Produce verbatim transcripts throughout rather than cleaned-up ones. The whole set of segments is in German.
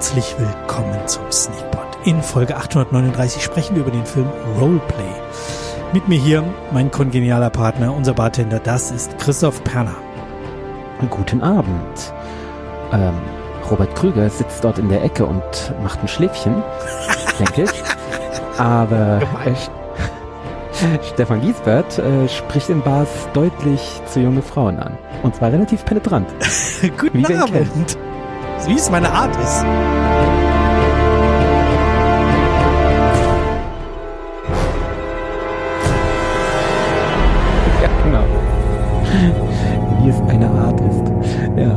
Herzlich willkommen zum Sneakpot. In Folge achthundertneununddreißig sprechen wir über den Film Roleplay. Mit mir hier mein kongenialer Partner, unser Bartender, das ist Christoph Perner. Guten Abend. Ähm, Robert Krüger sitzt dort in der Ecke und macht ein Schläfchen, denke ich. Aber äh, Stefan Giesbert äh, spricht in Bars deutlich zu junge Frauen an. Und zwar relativ penetrant. Guten Wie Abend. Wie es meine Art ist. Ja, genau. Wie es eine Art ist. Ja.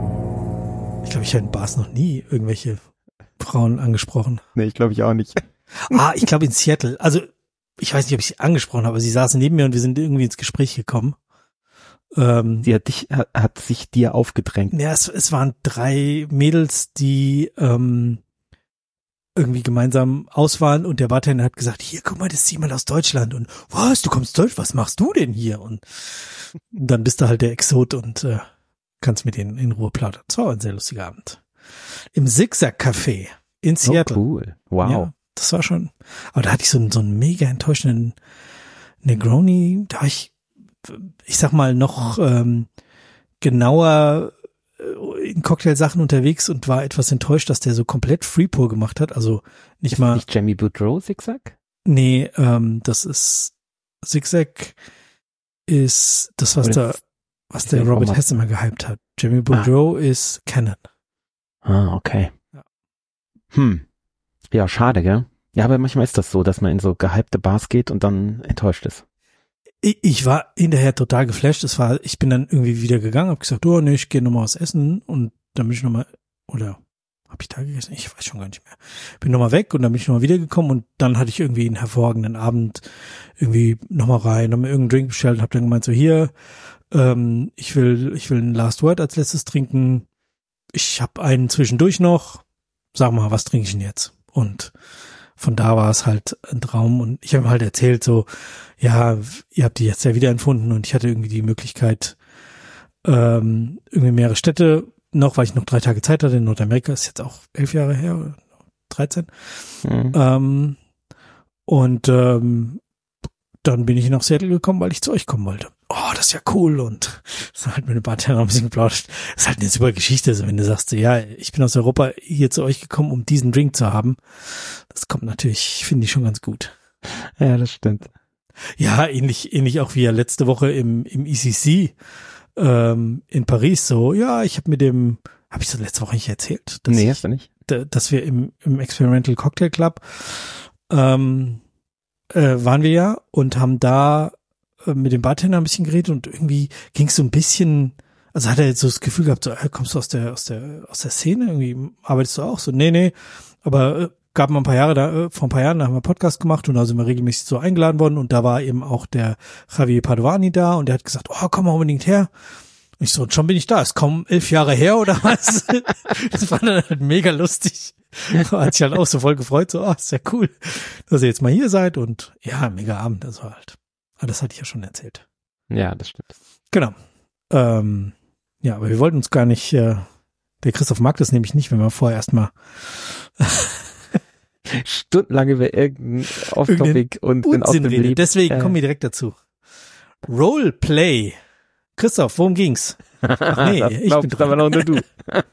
Ich glaube, ich habe in Bars noch nie irgendwelche Frauen angesprochen. Nee, ich glaube ich auch nicht. Ah, ich glaube in Seattle. Also, ich weiß nicht, ob ich sie angesprochen habe, aber sie saßen neben mir und wir sind irgendwie ins Gespräch gekommen. Ähm, Sie hat dich, hat, hat sich dir aufgedrängt. Ja, es, es waren drei Mädels, die ähm, irgendwie gemeinsam aus waren und der Bartender hat gesagt, hier, guck mal, das ist jemand aus Deutschland und was, du kommst aus Deutschland, was machst du denn hier? Und dann bist du halt der Exot und äh, kannst mit denen in Ruhe plaudern. Das war ein sehr lustiger Abend. Im Zigzag-Café in Seattle. Oh, cool. Wow. Ja, das war schon, aber da hatte ich so einen, so einen mega enttäuschenden Negroni, da war ich ich sag mal, noch ähm, genauer in Cocktailsachen unterwegs und war etwas enttäuscht, dass der so komplett Freepour gemacht hat. Also nicht ist mal. Nicht Jamie Boudreaux Zigzag? Nee, ähm, das ist Zigzag ist das, was Oder da, was der Robert Format? Hess immer gehypt hat. Jamie Boudreaux ah. ist Canon. Ah, okay. Ja. Hm. Ja, schade, gell? Ja, aber manchmal ist das so, dass man in so gehypte Bars geht und dann enttäuscht ist. Ich war hinterher total geflasht. Es war, ich bin dann irgendwie wieder gegangen, hab gesagt, oh nee, ich gehe nochmal was essen und dann bin ich nochmal, oder hab ich da gegessen? Ich weiß schon gar nicht mehr. Bin nochmal weg und dann bin ich nochmal wiedergekommen und dann hatte ich irgendwie einen hervorragenden Abend, irgendwie nochmal rein, nochmal irgendeinen Drink bestellt und hab dann gemeint, so hier, ähm, ich will, ich will ein Last Word als letztes trinken. Ich hab einen zwischendurch noch. Sag mal, was trinke ich denn jetzt? Und von da war es halt ein Traum und ich habe ihm halt erzählt so, ja, ihr habt die jetzt ja wiederempfunden und ich hatte irgendwie die Möglichkeit, ähm, irgendwie mehrere Städte noch, weil ich noch drei Tage Zeit hatte in Nordamerika, ist jetzt auch elf Jahre her oder dreizehn. Mhm. Ähm, und ähm, dann bin ich nach Seattle gekommen, weil ich zu euch kommen wollte. Oh, das ist ja cool und das hat halt mit dem Bartender ein bisschen geplauscht. Das ist halt eine super Geschichte, also wenn du sagst, ja, ich bin aus Europa hier zu euch gekommen, um diesen Drink zu haben. Das kommt natürlich, finde ich schon ganz gut. Ja, das stimmt. Ja, ähnlich, ähnlich auch wie ja letzte Woche im, im E C C ähm, in Paris so, ja, ich habe mit dem, habe ich das letzte Woche nicht erzählt? Dass nee, ich, hast du nicht. Da, dass wir im, im Experimental Cocktail Club ähm, äh, waren wir ja und haben da äh, mit dem Bartender ein bisschen geredet und irgendwie ging es so ein bisschen, also hat er jetzt so das Gefühl gehabt, so, äh, kommst du aus der, aus der, aus der Szene, irgendwie arbeitest du auch so, nee, nee, aber äh, gab mal ein paar Jahre da, vor ein paar Jahren, da haben wir Podcast gemacht und da sind wir regelmäßig so eingeladen worden und da war eben auch der Javier Padovani da und der hat gesagt, oh, komm mal unbedingt her. Und ich so, und schon bin ich da, ist kaum elf Jahre her oder was? Das war dann halt mega lustig. Hat sich halt auch so voll gefreut, so, oh, ist ja cool, dass ihr jetzt mal hier seid und ja, mega Abend, also halt. Aber das hatte ich ja schon erzählt. Ja, das stimmt. Genau. Ähm, ja, aber wir wollten uns gar nicht, äh, der Christoph mag das nämlich nicht, wenn wir vorher erstmal stundenlang über irgendein Off-Topic und Unsinn aus dem rede. Leben. Deswegen äh. kommen wir direkt dazu. Roleplay. Christoph, worum ging's? Ach nee, das ich bin dran. aber noch nur du.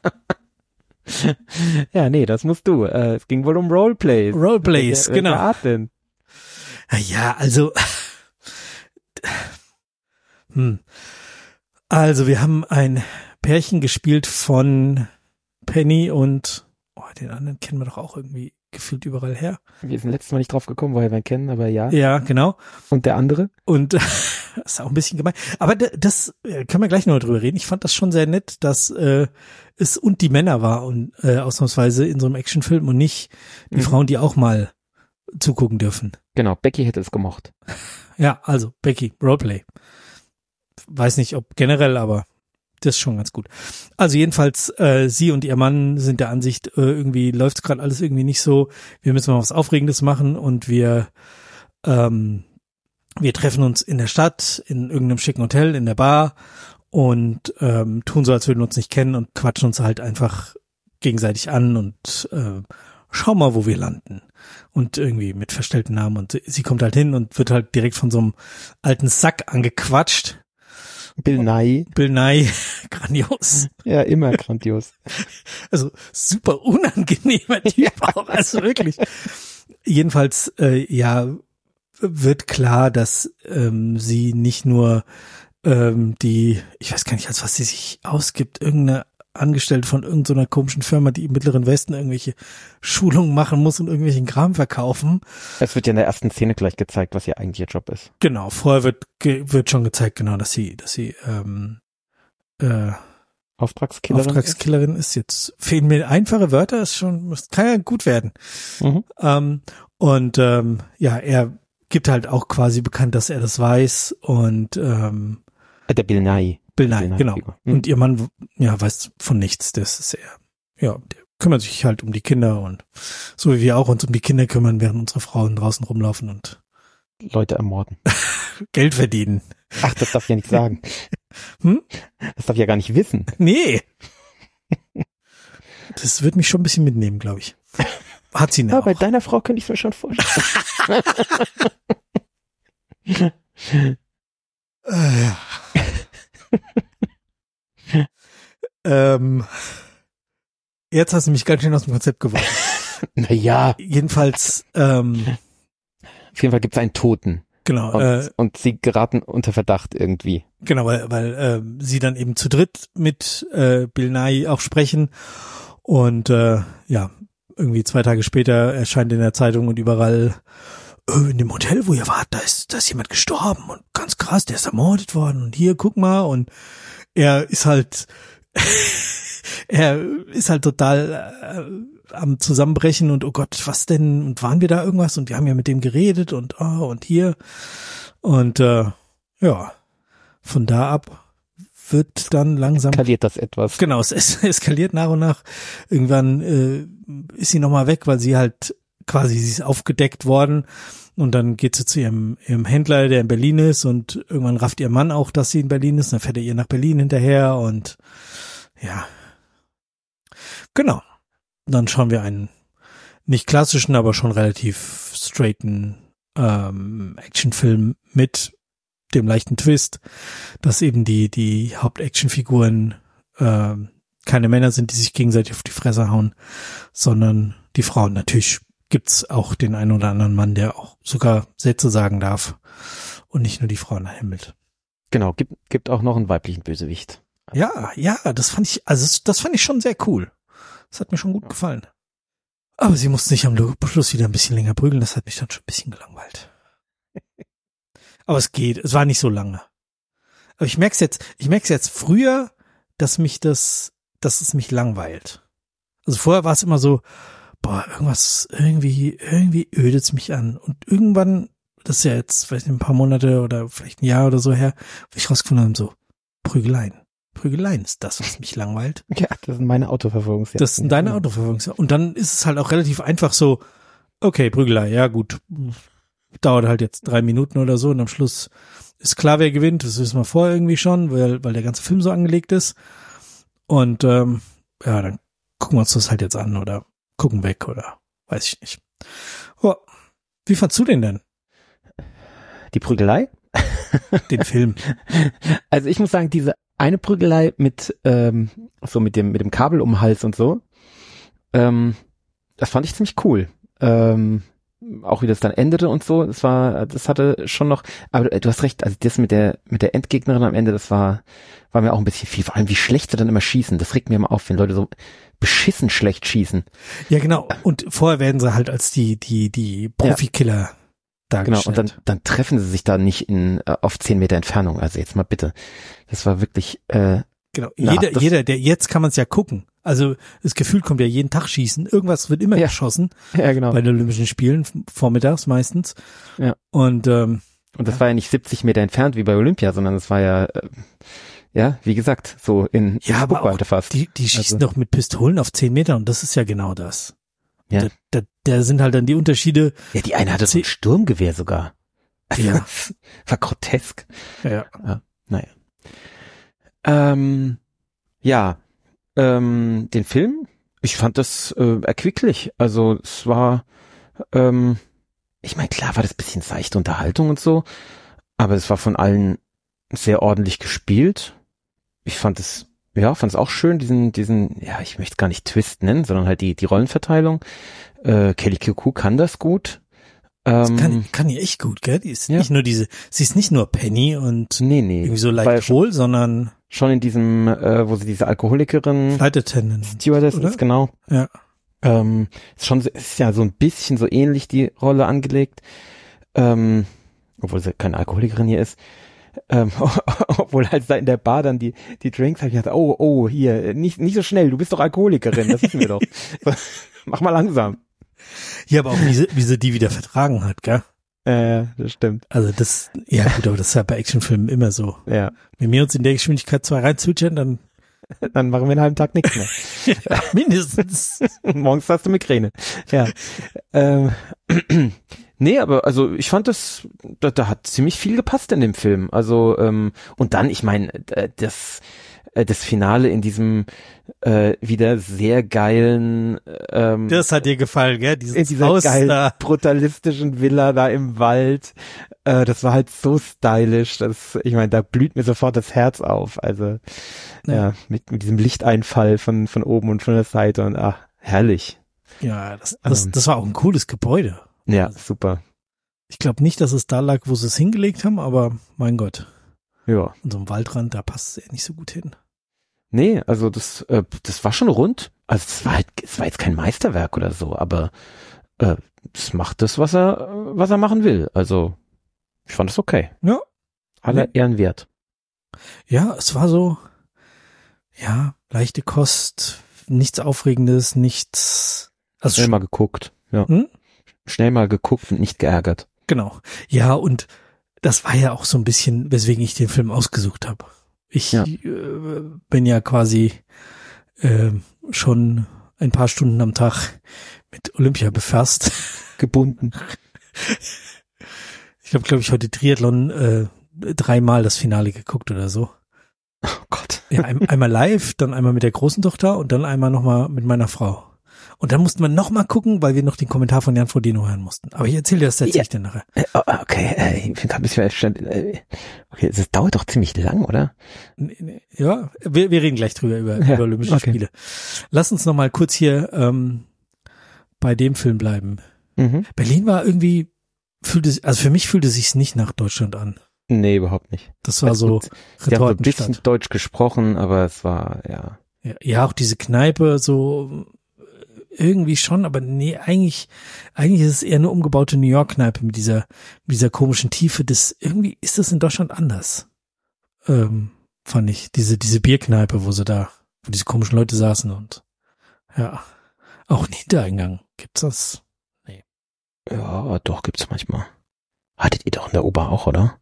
Ja, nee, das musst du. Äh, es ging wohl um Roleplays. Roleplays, welche, genau. Welche Art denn? Ja, also hm. Also wir haben ein Pärchen gespielt von Penny und oh, den anderen kennen wir doch auch irgendwie gefühlt überall her. Wir sind letztes Mal nicht drauf gekommen, woher wir ihn kennen, aber ja. Ja, genau. Und der andere? Und das ist auch ein bisschen gemein. Aber das können wir gleich noch drüber reden. Ich fand das schon sehr nett, dass äh, es und die Männer war und äh, ausnahmsweise in so einem Actionfilm und nicht die mhm. Frauen, die auch mal zugucken dürfen. Genau, Becky hätte es gemocht. Ja, also Becky, Roleplay. Weiß nicht, ob generell, aber das ist schon ganz gut. Also jedenfalls, äh, sie und ihr Mann sind der Ansicht, äh, irgendwie läuft gerade alles irgendwie nicht so. Wir müssen mal was Aufregendes machen und wir ähm, wir treffen uns in der Stadt, in irgendeinem schicken Hotel, in der Bar und ähm, tun so, als würden wir uns nicht kennen und quatschen uns halt einfach gegenseitig an und äh, schau mal, wo wir landen. Und irgendwie mit verstellten Namen. Und sie kommt halt hin und wird halt direkt von so einem alten Sack angequatscht. Bill Nye. Bill Nye, grandios. Ja, immer grandios. Also super unangenehmer Typ auch, also wirklich. Jedenfalls, äh, ja, wird klar, dass ähm, sie nicht nur ähm, die, ich weiß gar nicht, als was sie sich ausgibt, irgendeine Angestellte von irgendeiner komischen Firma, die im Mittleren Westen irgendwelche Schulungen machen muss und irgendwelchen Kram verkaufen. Es wird ja in der ersten Szene gleich gezeigt, was ihr eigentlicher Job ist. Genau, vorher wird ge- wird schon gezeigt, genau, dass sie, dass sie ähm, äh, Auftragskillerin, Auftragskillerin ist. ist. Jetzt fehlen mir einfache Wörter, ist schon, das kann ja gut werden. Mhm. Ähm, und ähm, ja, er gibt halt auch quasi bekannt, dass er das weiß und ähm, Der Bill Nye. Bill Nye, genau. Mhm. Und ihr Mann, ja, weiß von nichts. Das ist er, ja, der kümmert sich halt um die Kinder und so wie wir auch uns um die Kinder kümmern, während unsere Frauen draußen rumlaufen und Leute ermorden. Geld verdienen. Ach, das darf ich ja nicht sagen. Hm? Das darf ich ja gar nicht wissen. Nee. Das wird mich schon ein bisschen mitnehmen, glaube ich. Hat sie nicht. Ja, bei deiner Frau könnte ich es mir schon vorstellen. äh, ja. ähm, jetzt hast du mich ganz schön aus dem Konzept geworfen. Naja. Jedenfalls, ähm, auf jeden Fall gibt es einen Toten. Genau. Und, äh, und sie geraten unter Verdacht irgendwie. Genau, weil, weil äh, sie dann eben zu dritt mit äh, Bill Nye auch sprechen und äh, ja, irgendwie zwei Tage später erscheint in der Zeitung und überall, äh, in dem Hotel, wo ihr wart, da ist, da ist jemand gestorben und ganz krass, der ist ermordet worden und hier, guck mal, und er ist halt er ist halt total äh, am Zusammenbrechen und oh Gott, was denn, und waren wir da irgendwas und wir haben ja mit dem geredet und oh, und hier und äh, ja, von da ab wird dann langsam eskaliert das etwas. Genau, es es eskaliert nach und nach. Irgendwann äh, ist sie nochmal weg, weil sie halt quasi, sie ist aufgedeckt worden und dann geht sie zu ihrem, ihrem Händler, der in Berlin ist und irgendwann rafft ihr Mann auch, dass sie in Berlin ist, dann fährt er ihr nach Berlin hinterher und ja, genau. Dann schauen wir einen nicht klassischen, aber schon relativ straighten ähm, Actionfilm mit dem leichten Twist, dass eben die die Hauptactionfiguren äh, keine Männer sind, die sich gegenseitig auf die Fresse hauen, sondern die Frauen. Natürlich gibt's auch den einen oder anderen Mann, der auch sogar Sätze sagen darf und nicht nur die Frauen himmelt. Genau, gibt gibt auch noch einen weiblichen Bösewicht. Ja, ja, das fand ich, also das fand ich schon sehr cool. Das hat mir schon gut gefallen. Aber sie musste sich am Schluss wieder ein bisschen länger prügeln, das hat mich dann schon ein bisschen gelangweilt. Aber es geht, es war nicht so lange. Aber ich merk's jetzt, ich merk's jetzt früher, dass mich das, dass es mich langweilt. Also vorher war es immer so, boah, irgendwas, irgendwie, irgendwie ödet's mich an. Und irgendwann, das ist ja jetzt vielleicht ein paar Monate oder vielleicht ein Jahr oder so her, wo ich rausgefunden habe, so, Prügeleien. Prügeleien ist das, was mich langweilt. Ja, das sind meine Autoverfolgungsjagden. Das sind deine Autoverfolgungsjagden. Und dann ist es halt auch relativ einfach so, okay, Prügelei, ja gut, dauert halt jetzt drei Minuten oder so und am Schluss ist klar, wer gewinnt. Das wissen wir vorher irgendwie schon, weil, weil der ganze Film so angelegt ist. Und ähm, ja, dann gucken wir uns das halt jetzt an oder gucken weg oder weiß ich nicht. Oh, wie fandst du den denn? Die Prügelei? Den Film. Also ich muss sagen, diese eine Prügelei mit ähm, so mit dem mit dem Kabel um den Hals und so, ähm, das fand ich ziemlich cool. Ähm, auch wie das dann endete und so, das war, das hatte schon noch, aber du hast recht, also das mit der mit der Endgegnerin am Ende, das war war mir auch ein bisschen viel, vor allem wie schlecht sie dann immer schießen, das regt mir immer auf, wenn Leute so beschissen schlecht schießen. Ja, genau, und vorher werden sie halt als die die die Profikiller ja dargestellt. Genau, und dann dann treffen sie sich da nicht in auf zehn Meter Entfernung, also jetzt mal bitte. Das war wirklich äh, genau, na, jeder jeder, der jetzt kann man es ja gucken. Also das Gefühl kommt ja jeden Tag schießen. Irgendwas wird immer ja. geschossen. Ja, genau. Bei den Olympischen Spielen, vormittags meistens. Ja. Und ähm, und das ja. war ja nicht siebzig Meter entfernt wie bei Olympia, sondern das war ja, äh, ja, wie gesagt, so in, ja, in aber auch fast. Die, die schießen also. doch mit Pistolen auf zehn Meter und das ist ja genau das. Ja. Da, da, da sind halt dann die Unterschiede. Ja, die eine hatte so ein Sturmgewehr sogar. Also ja. War grotesk. Ja. ja. Naja. Ähm, ja. Ähm, den Film, ich fand das äh, erquicklich. Also es war, ähm, ich meine, klar war das ein bisschen seichte Unterhaltung und so, aber es war von allen sehr ordentlich gespielt. Ich fand es, ja, fand es auch schön, diesen, diesen, ja, ich möchte es gar nicht Twist nennen, sondern halt die die Rollenverteilung. Äh, Kelly Cuoco kann das gut. Das Ähm, kann, kann die echt gut, gell? Die ist ja. nicht nur diese, sie ist nicht nur Penny und nee, nee. irgendwie so War leicht ja wohl, sondern schon in diesem, äh, wo sie diese Alkoholikerin Flight Attendant. Stewardess oder? ist, genau. Ja. Ähm, ist schon, so- ist ja so ein bisschen so ähnlich die Rolle angelegt. Ähm, obwohl sie keine Alkoholikerin hier ist. Ähm, obwohl halt da in der Bar dann die, die Drinks, habe ich gedacht, oh, oh, hier, nicht, nicht so schnell, du bist doch Alkoholikerin, das wissen wir doch. So, mach mal langsam. Ja, aber auch wie sie, wie sie die wieder vertragen hat, gell? Äh, das stimmt. Also das, ja gut, aber das ist ja bei Actionfilmen immer so. Ja. Wenn wir uns in der Geschwindigkeit zwei reinzwitschern, dann Dann machen wir einen halben Tag nichts mehr. ja, mindestens. Morgens hast du Migräne. Ja. Ähm, nee, aber also ich fand das, da, da hat ziemlich viel gepasst in dem Film. Also, ähm, und dann, ich meine, das, äh, das Finale in diesem äh, wieder sehr geilen ähm, Das hat dir gefallen, gell? Dieses in dieser Haus geilen, da. brutalistischen Villa da im Wald. Äh, das war halt so stylisch. Das, ich meine, da blüht mir sofort das Herz auf. Also ja, Ja. mit, mit diesem Lichteinfall von von oben und von der Seite und ach, herrlich. Ja, das, das, Ähm. das war auch ein cooles Gebäude. Ja, super. Ich glaube nicht, dass es da lag, wo sie es hingelegt haben, aber mein Gott, Ja. an so einem Waldrand, da passt es ja nicht so gut hin. Nee, also das, äh, das war schon rund. Also es war halt, es war jetzt kein Meisterwerk oder so, aber äh, es macht das, was er, was er machen will. Also ich fand es okay. Ja. Aller Ehren wert. Ja, es war so, ja, leichte Kost, nichts Aufregendes, nichts. Also Schnell mal geguckt. Ja. Hm? Schnell mal geguckt und nicht geärgert. Genau. Ja, und das war ja auch so ein bisschen, weswegen ich den Film ausgesucht habe. Ich Ja. äh, bin ja quasi äh, schon ein paar Stunden am Tag mit Olympia befasst. Gebunden. Ich habe, glaube ich, heute Triathlon äh, dreimal das Finale geguckt oder so. Oh Gott. Ja, ein, einmal live, dann einmal mit der großen Tochter und dann einmal nochmal mit meiner Frau. Und dann mussten wir nochmal gucken, weil wir noch den Kommentar von Jan Frodeno hören mussten. Aber ich erzähle dir das tatsächlich dann nachher. Äh, okay, äh, ich bin gerade ein bisschen erstaunt. Äh, okay, das dauert doch ziemlich lang, oder? Ja, wir, wir reden gleich drüber, über, Ja, über Olympische okay. Spiele. Lass uns nochmal kurz hier ähm, bei dem Film bleiben. Mhm. Berlin war irgendwie, fühlte, also für mich fühlte sich's nicht nach Deutschland an. Nee, überhaupt nicht. Das war Also so gut, Sie haben so ein bisschen Retortenstadt. Deutsch gesprochen, aber es war, ja. Ja, ja, auch diese Kneipe, so irgendwie schon, aber nee, eigentlich, eigentlich ist es eher eine umgebaute New York Kneipe mit dieser, mit dieser komischen Tiefe. Das, irgendwie ist das in Deutschland anders. Ähm, fand ich. Diese, diese Bierkneipe, wo sie da, wo diese komischen Leute saßen und, ja. Auch einen Hintereingang. Gibt's das? Ja, doch, gibt's manchmal. Hattet ihr doch in der Ober auch, oder?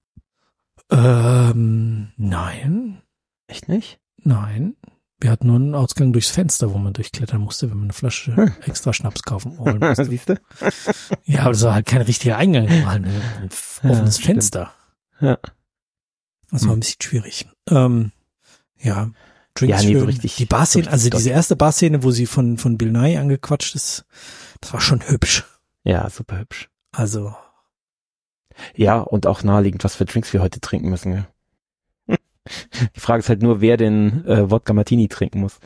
Ähm, nein. Echt nicht? Nein. Wir hatten nur einen Ausgang durchs Fenster, wo man durchklettern musste, wenn man eine Flasche Hm. extra Schnaps kaufen holen musste. Siehst du? Ja, aber das war halt kein richtiger Eingang, das war halt ein Ja, offenes stimmt. Fenster. Ja. Das war Hm. ein bisschen schwierig. Ähm, ja, Drinks Ja, nee, so schön. richtig- Die Barszene, so also richtig diese erste Barszene, wo sie von von Bill Nye angequatscht ist, das war schon hübsch. Ja, super hübsch. Also, Ja, und auch naheliegend, was für Drinks wir heute trinken müssen. Ja. Die Frage ist halt nur, wer den äh, Wodka Martini trinken muss.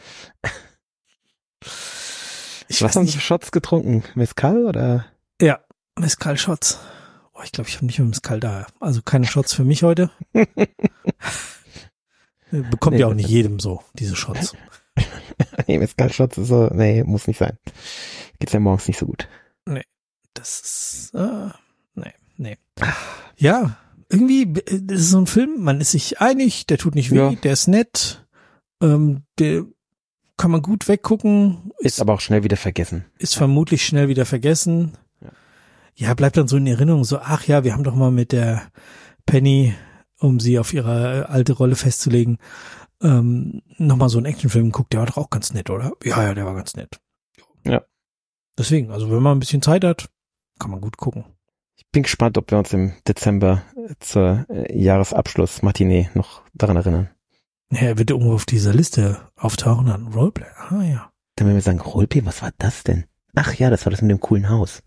ich Was weiß haben Sie nicht. für Shots getrunken? Mezcal oder? Ja, Mezcal-Shots. Oh, ich glaube, ich habe nicht mehr Mezcal da. Also keine Shots für mich heute. Bekommt Nee, ja auch nicht jedem so, diese Shots. Nee, Mezcal-Shots ist so, nee, muss nicht sein. Geht's ja morgens nicht so gut. Das ist, äh, nee, nee. Ja, irgendwie, äh, das ist so ein Film, man ist sich einig, der tut nicht weh, Ja. der ist nett, ähm, der kann man gut weggucken, Ist ist, aber auch schnell wieder vergessen. ist vermutlich schnell wieder vergessen. Ja. Ja, bleibt dann so in Erinnerung, so, ach ja, wir haben doch mal mit der Penny, um sie auf ihre alte Rolle festzulegen, ähm, nochmal so einen Actionfilm geguckt, der war doch auch ganz nett, oder? Ja, ja, der war ganz nett. Ja. Deswegen, also wenn man ein bisschen Zeit hat, kann man gut gucken. Ich bin gespannt, ob wir uns im Dezember äh, zur äh, Jahresabschluss-Matinee noch daran erinnern. Ja, er wird irgendwo auf dieser Liste auftauchen, dann Roleplay. Ah ja. Dann werden wir sagen, Roleplay, was war das denn? Ach ja, das war das mit dem coolen Haus.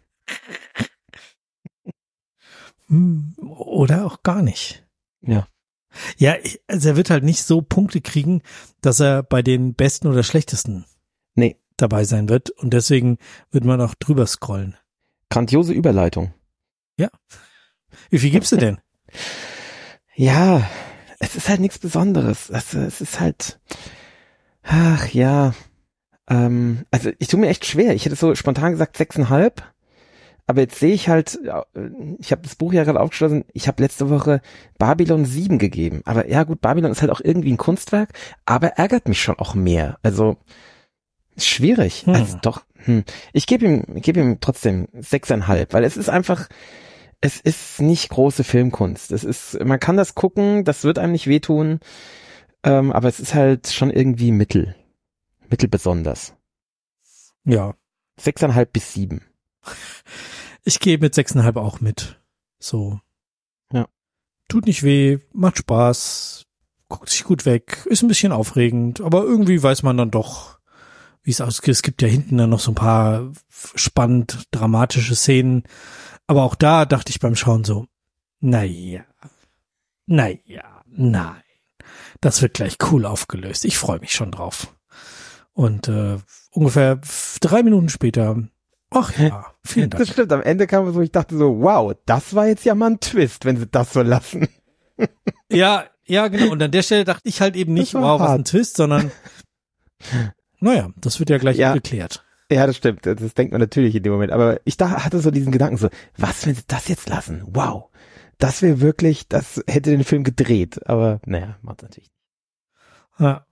Oder auch gar nicht. Ja. Ja, also er wird halt nicht so Punkte kriegen, dass er bei den Besten oder Schlechtesten nee. dabei sein wird. Und deswegen wird man auch drüber scrollen. Grandiose Überleitung. Ja. Wie viel gibst du denn? Ja, es ist halt nichts Besonderes. Also, es ist halt, ach ja, ähm, also ich tue mir echt schwer. Ich hätte so spontan gesagt sechseinhalb. Aber jetzt sehe ich halt, ich habe das Buch ja gerade aufgeschlossen, ich habe letzte Woche Babylon sieben gegeben. Aber ja gut, Babylon ist halt auch irgendwie ein Kunstwerk, aber ärgert mich schon auch mehr. Also schwierig. Hm. Also doch, hm. ich gebe ihm, ich gebe ihm trotzdem sechseinhalb, weil es ist einfach, es ist nicht große Filmkunst. Es ist, man kann das gucken, das wird einem nicht wehtun, ähm, aber es ist halt schon irgendwie mittel, mittel besonders. Ja. Sechseinhalb bis sieben. Ich gehe mit sechseinhalb auch mit. So. Ja. Tut nicht weh, macht Spaß, guckt sich gut weg, ist ein bisschen aufregend, aber irgendwie weiß man dann doch, wie es ausgeht. Es gibt ja hinten dann noch so ein paar spannend dramatische Szenen. Aber auch da dachte ich beim Schauen so, naja, naja, nein. Das wird gleich cool aufgelöst. Ich freue mich schon drauf. Und äh, ungefähr drei Minuten später, ach ja, vielen Dank. Das stimmt, am Ende kam es so, ich dachte so, wow, das war jetzt ja mal ein Twist, wenn sie das so lassen. Ja, ja, genau. Und an der Stelle dachte ich halt eben nicht, wow, was ein Twist, sondern naja, das wird ja gleich ja geklärt. Ja, das stimmt. Das denkt man natürlich in dem Moment. Aber ich da hatte so diesen Gedanken so, was, wenn sie das jetzt lassen? Wow. Das wäre wirklich, das hätte den Film gedreht. Aber naja, macht natürlich nicht. Ja.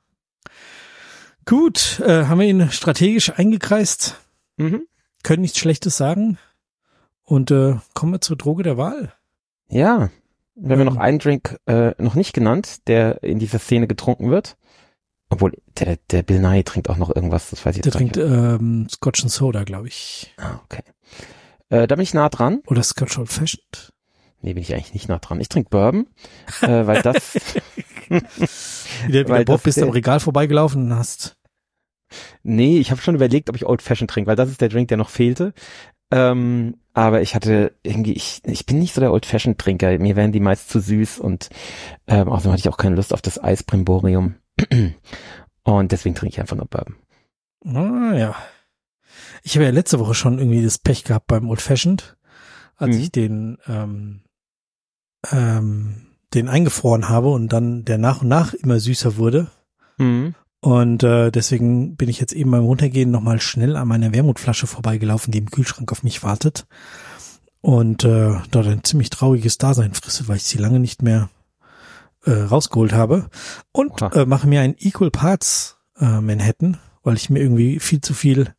Gut, äh, haben wir ihn strategisch eingekreist. Mhm. Können nichts Schlechtes sagen. Und äh, kommen wir zur Droge der Wahl. Ja, wir haben ja noch einen Drink äh, noch nicht genannt, der in dieser Szene getrunken wird. Obwohl, der, der Bill Nye trinkt auch noch irgendwas, das weiß ich der jetzt nicht. Der trinkt ähm, Scotch and Soda, glaube ich. Ah, okay. Äh, da bin ich nah dran. Oder Scotch Old Fashioned? Nee, bin ich eigentlich nicht nah dran. Ich trinke Bourbon, äh, weil das... Wieder, wieder Bob, bist du am Regal vorbeigelaufen und hast... Nee, ich habe schon überlegt, ob ich Old Fashioned trinke, weil das ist der Drink, der noch fehlte. Ähm, aber ich hatte irgendwie, ich, ich bin nicht so der Old Fashioned Trinker. Mir wären die meist zu süß und ähm, außerdem hatte ich auch keine Lust auf das Eisbrimborium. Und deswegen trinke ich einfach nur Bourbon. Ah, ja. Ich habe ja letzte Woche schon irgendwie das Pech gehabt beim Old Fashioned, als mhm. ich den ähm, ähm, den eingefroren habe und dann der nach und nach immer süßer wurde. Mhm. Und äh, deswegen bin ich jetzt eben beim Runtergehen nochmal schnell an meiner Wermutflasche vorbeigelaufen, die im Kühlschrank auf mich wartet. Und äh, dort ein ziemlich trauriges Dasein frisse, weil ich sie lange nicht mehr äh, rausgeholt habe. Und äh, mache mir ein Equal Parts äh, Manhattan, weil ich mir irgendwie viel zu viel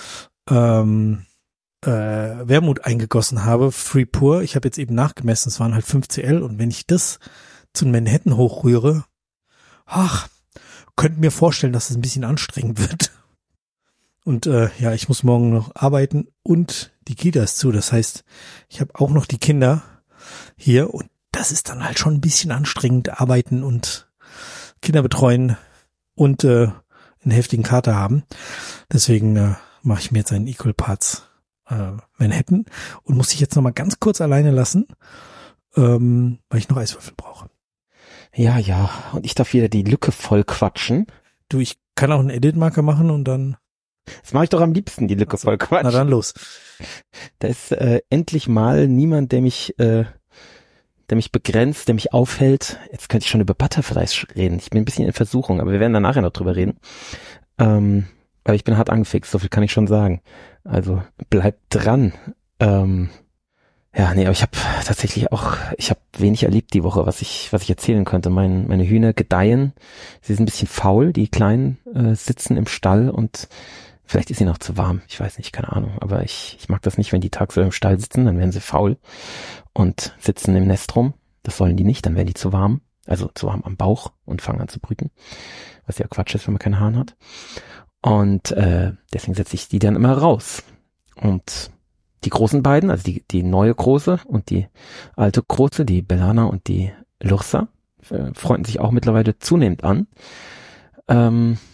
ähm, äh, Wermut eingegossen habe. Free Pur. Ich habe jetzt eben nachgemessen, es waren halt fünf Zentiliter. Und wenn ich das zu Manhattan hochrühre, ach, könnte mir vorstellen, dass es ein bisschen anstrengend wird. Und äh, ja, ich muss morgen noch arbeiten und die Kita ist zu. Das heißt, ich habe auch noch die Kinder hier und das ist dann halt schon ein bisschen anstrengend, arbeiten und Kinder betreuen und äh, einen heftigen Kater haben. Deswegen äh, mache ich mir jetzt einen Equal Parts äh, Manhattan und muss ich jetzt noch mal ganz kurz alleine lassen, ähm, weil ich noch Eiswürfel brauche. Ja, ja, und ich darf wieder die Lücke voll quatschen. Du, ich kann auch einen Edit-Marker machen und dann... Das mache ich doch am liebsten, die Lücke voll quatschen. Na dann los. Da ist äh, endlich mal niemand, der mich, äh, der mich begrenzt, der mich aufhält. Jetzt könnte ich schon über Butterflies reden. Ich bin ein bisschen in Versuchung, aber wir werden da nachher noch drüber reden. Ähm, aber ich bin hart angefixt, so viel kann ich schon sagen. Also bleibt dran. Ähm, Ja, nee, aber ich habe tatsächlich auch, ich habe wenig erlebt die Woche, was ich, was ich erzählen könnte. Mein, meine Hühner gedeihen, sie sind ein bisschen faul, die Kleinen äh, sitzen im Stall und vielleicht ist ihnen auch zu warm, ich weiß nicht, keine Ahnung. Aber ich, ich mag das nicht, wenn die tagsüber im Stall sitzen, dann werden sie faul und sitzen im Nest rum. Das sollen die nicht, dann werden die zu warm, also zu warm am Bauch und fangen an zu brüten, was ja Quatsch ist, wenn man keinen Hahn hat. Und äh, deswegen setze ich die dann immer raus. Und die großen beiden, also die, die neue Große und die alte Große, die Bellana und die Lursa, äh, freunden sich auch mittlerweile zunehmend an. Ähm,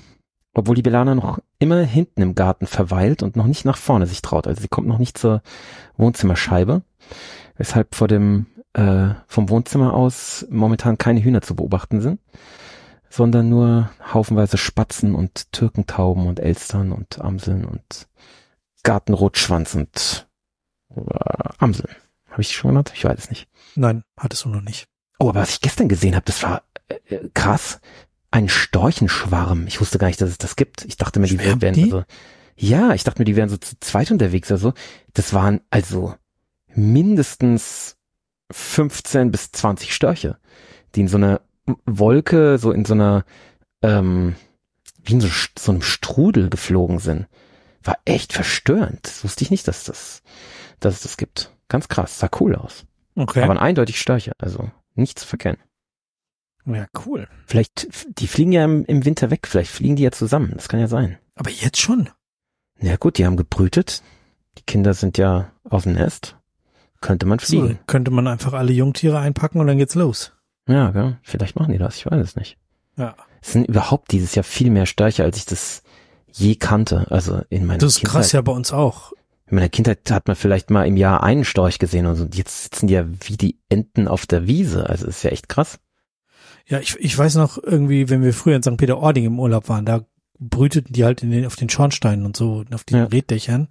Obwohl die Belana noch immer hinten im Garten verweilt und noch nicht nach vorne sich traut. Also sie kommt noch nicht zur Wohnzimmerscheibe, weshalb vor dem äh, vom Wohnzimmer aus momentan keine Hühner zu beobachten sind, sondern nur haufenweise Spatzen und Türkentauben und Elstern und Amseln und Gartenrotschwanz und äh, Amseln. Habe ich die schon genannt? Ich weiß es nicht. Nein, hattest du noch nicht. Oh, aber was ich gestern gesehen habe, das war äh, krass. Ein Storchenschwarm. Ich wusste gar nicht, dass es das gibt. Ich dachte mir, die Schwärmen wären die? also, ja, ich dachte mir, die wären so zu zweit unterwegs oder so. Das waren also mindestens fünfzehn bis zwanzig Störche, die in so einer Wolke, so in so einer, ähm, wie in so, so einem Strudel geflogen sind. War echt verstörend. Das wusste ich nicht, dass das, dass es das gibt. Ganz krass. Sah cool aus. Okay. Aber eindeutig Störche. Also nicht zu verkennen. Ja, cool. Vielleicht, die fliegen ja im, im Winter weg. Vielleicht fliegen die ja zusammen. Das kann ja sein. Aber jetzt schon? Ja gut, die haben gebrütet. Die Kinder sind ja auf dem Nest. Könnte man fliegen. So, könnte man einfach alle Jungtiere einpacken und dann geht's los. Ja, gell? Vielleicht machen die das. Ich weiß es nicht. Ja. Es sind überhaupt dieses Jahr viel mehr Störche, als ich das je kannte. Also in meiner Das ist Kindheit. krass, ja, bei uns auch. In meiner Kindheit hat man vielleicht mal im Jahr einen Storch gesehen und so. Und jetzt sitzen die ja wie die Enten auf der Wiese. Also ist ja echt krass. Ja, ich, ich weiß noch irgendwie, wenn wir früher in Sankt Peter-Ording im Urlaub waren, da brüteten die halt in den, auf den Schornsteinen und so, auf den Ja. Reddächern.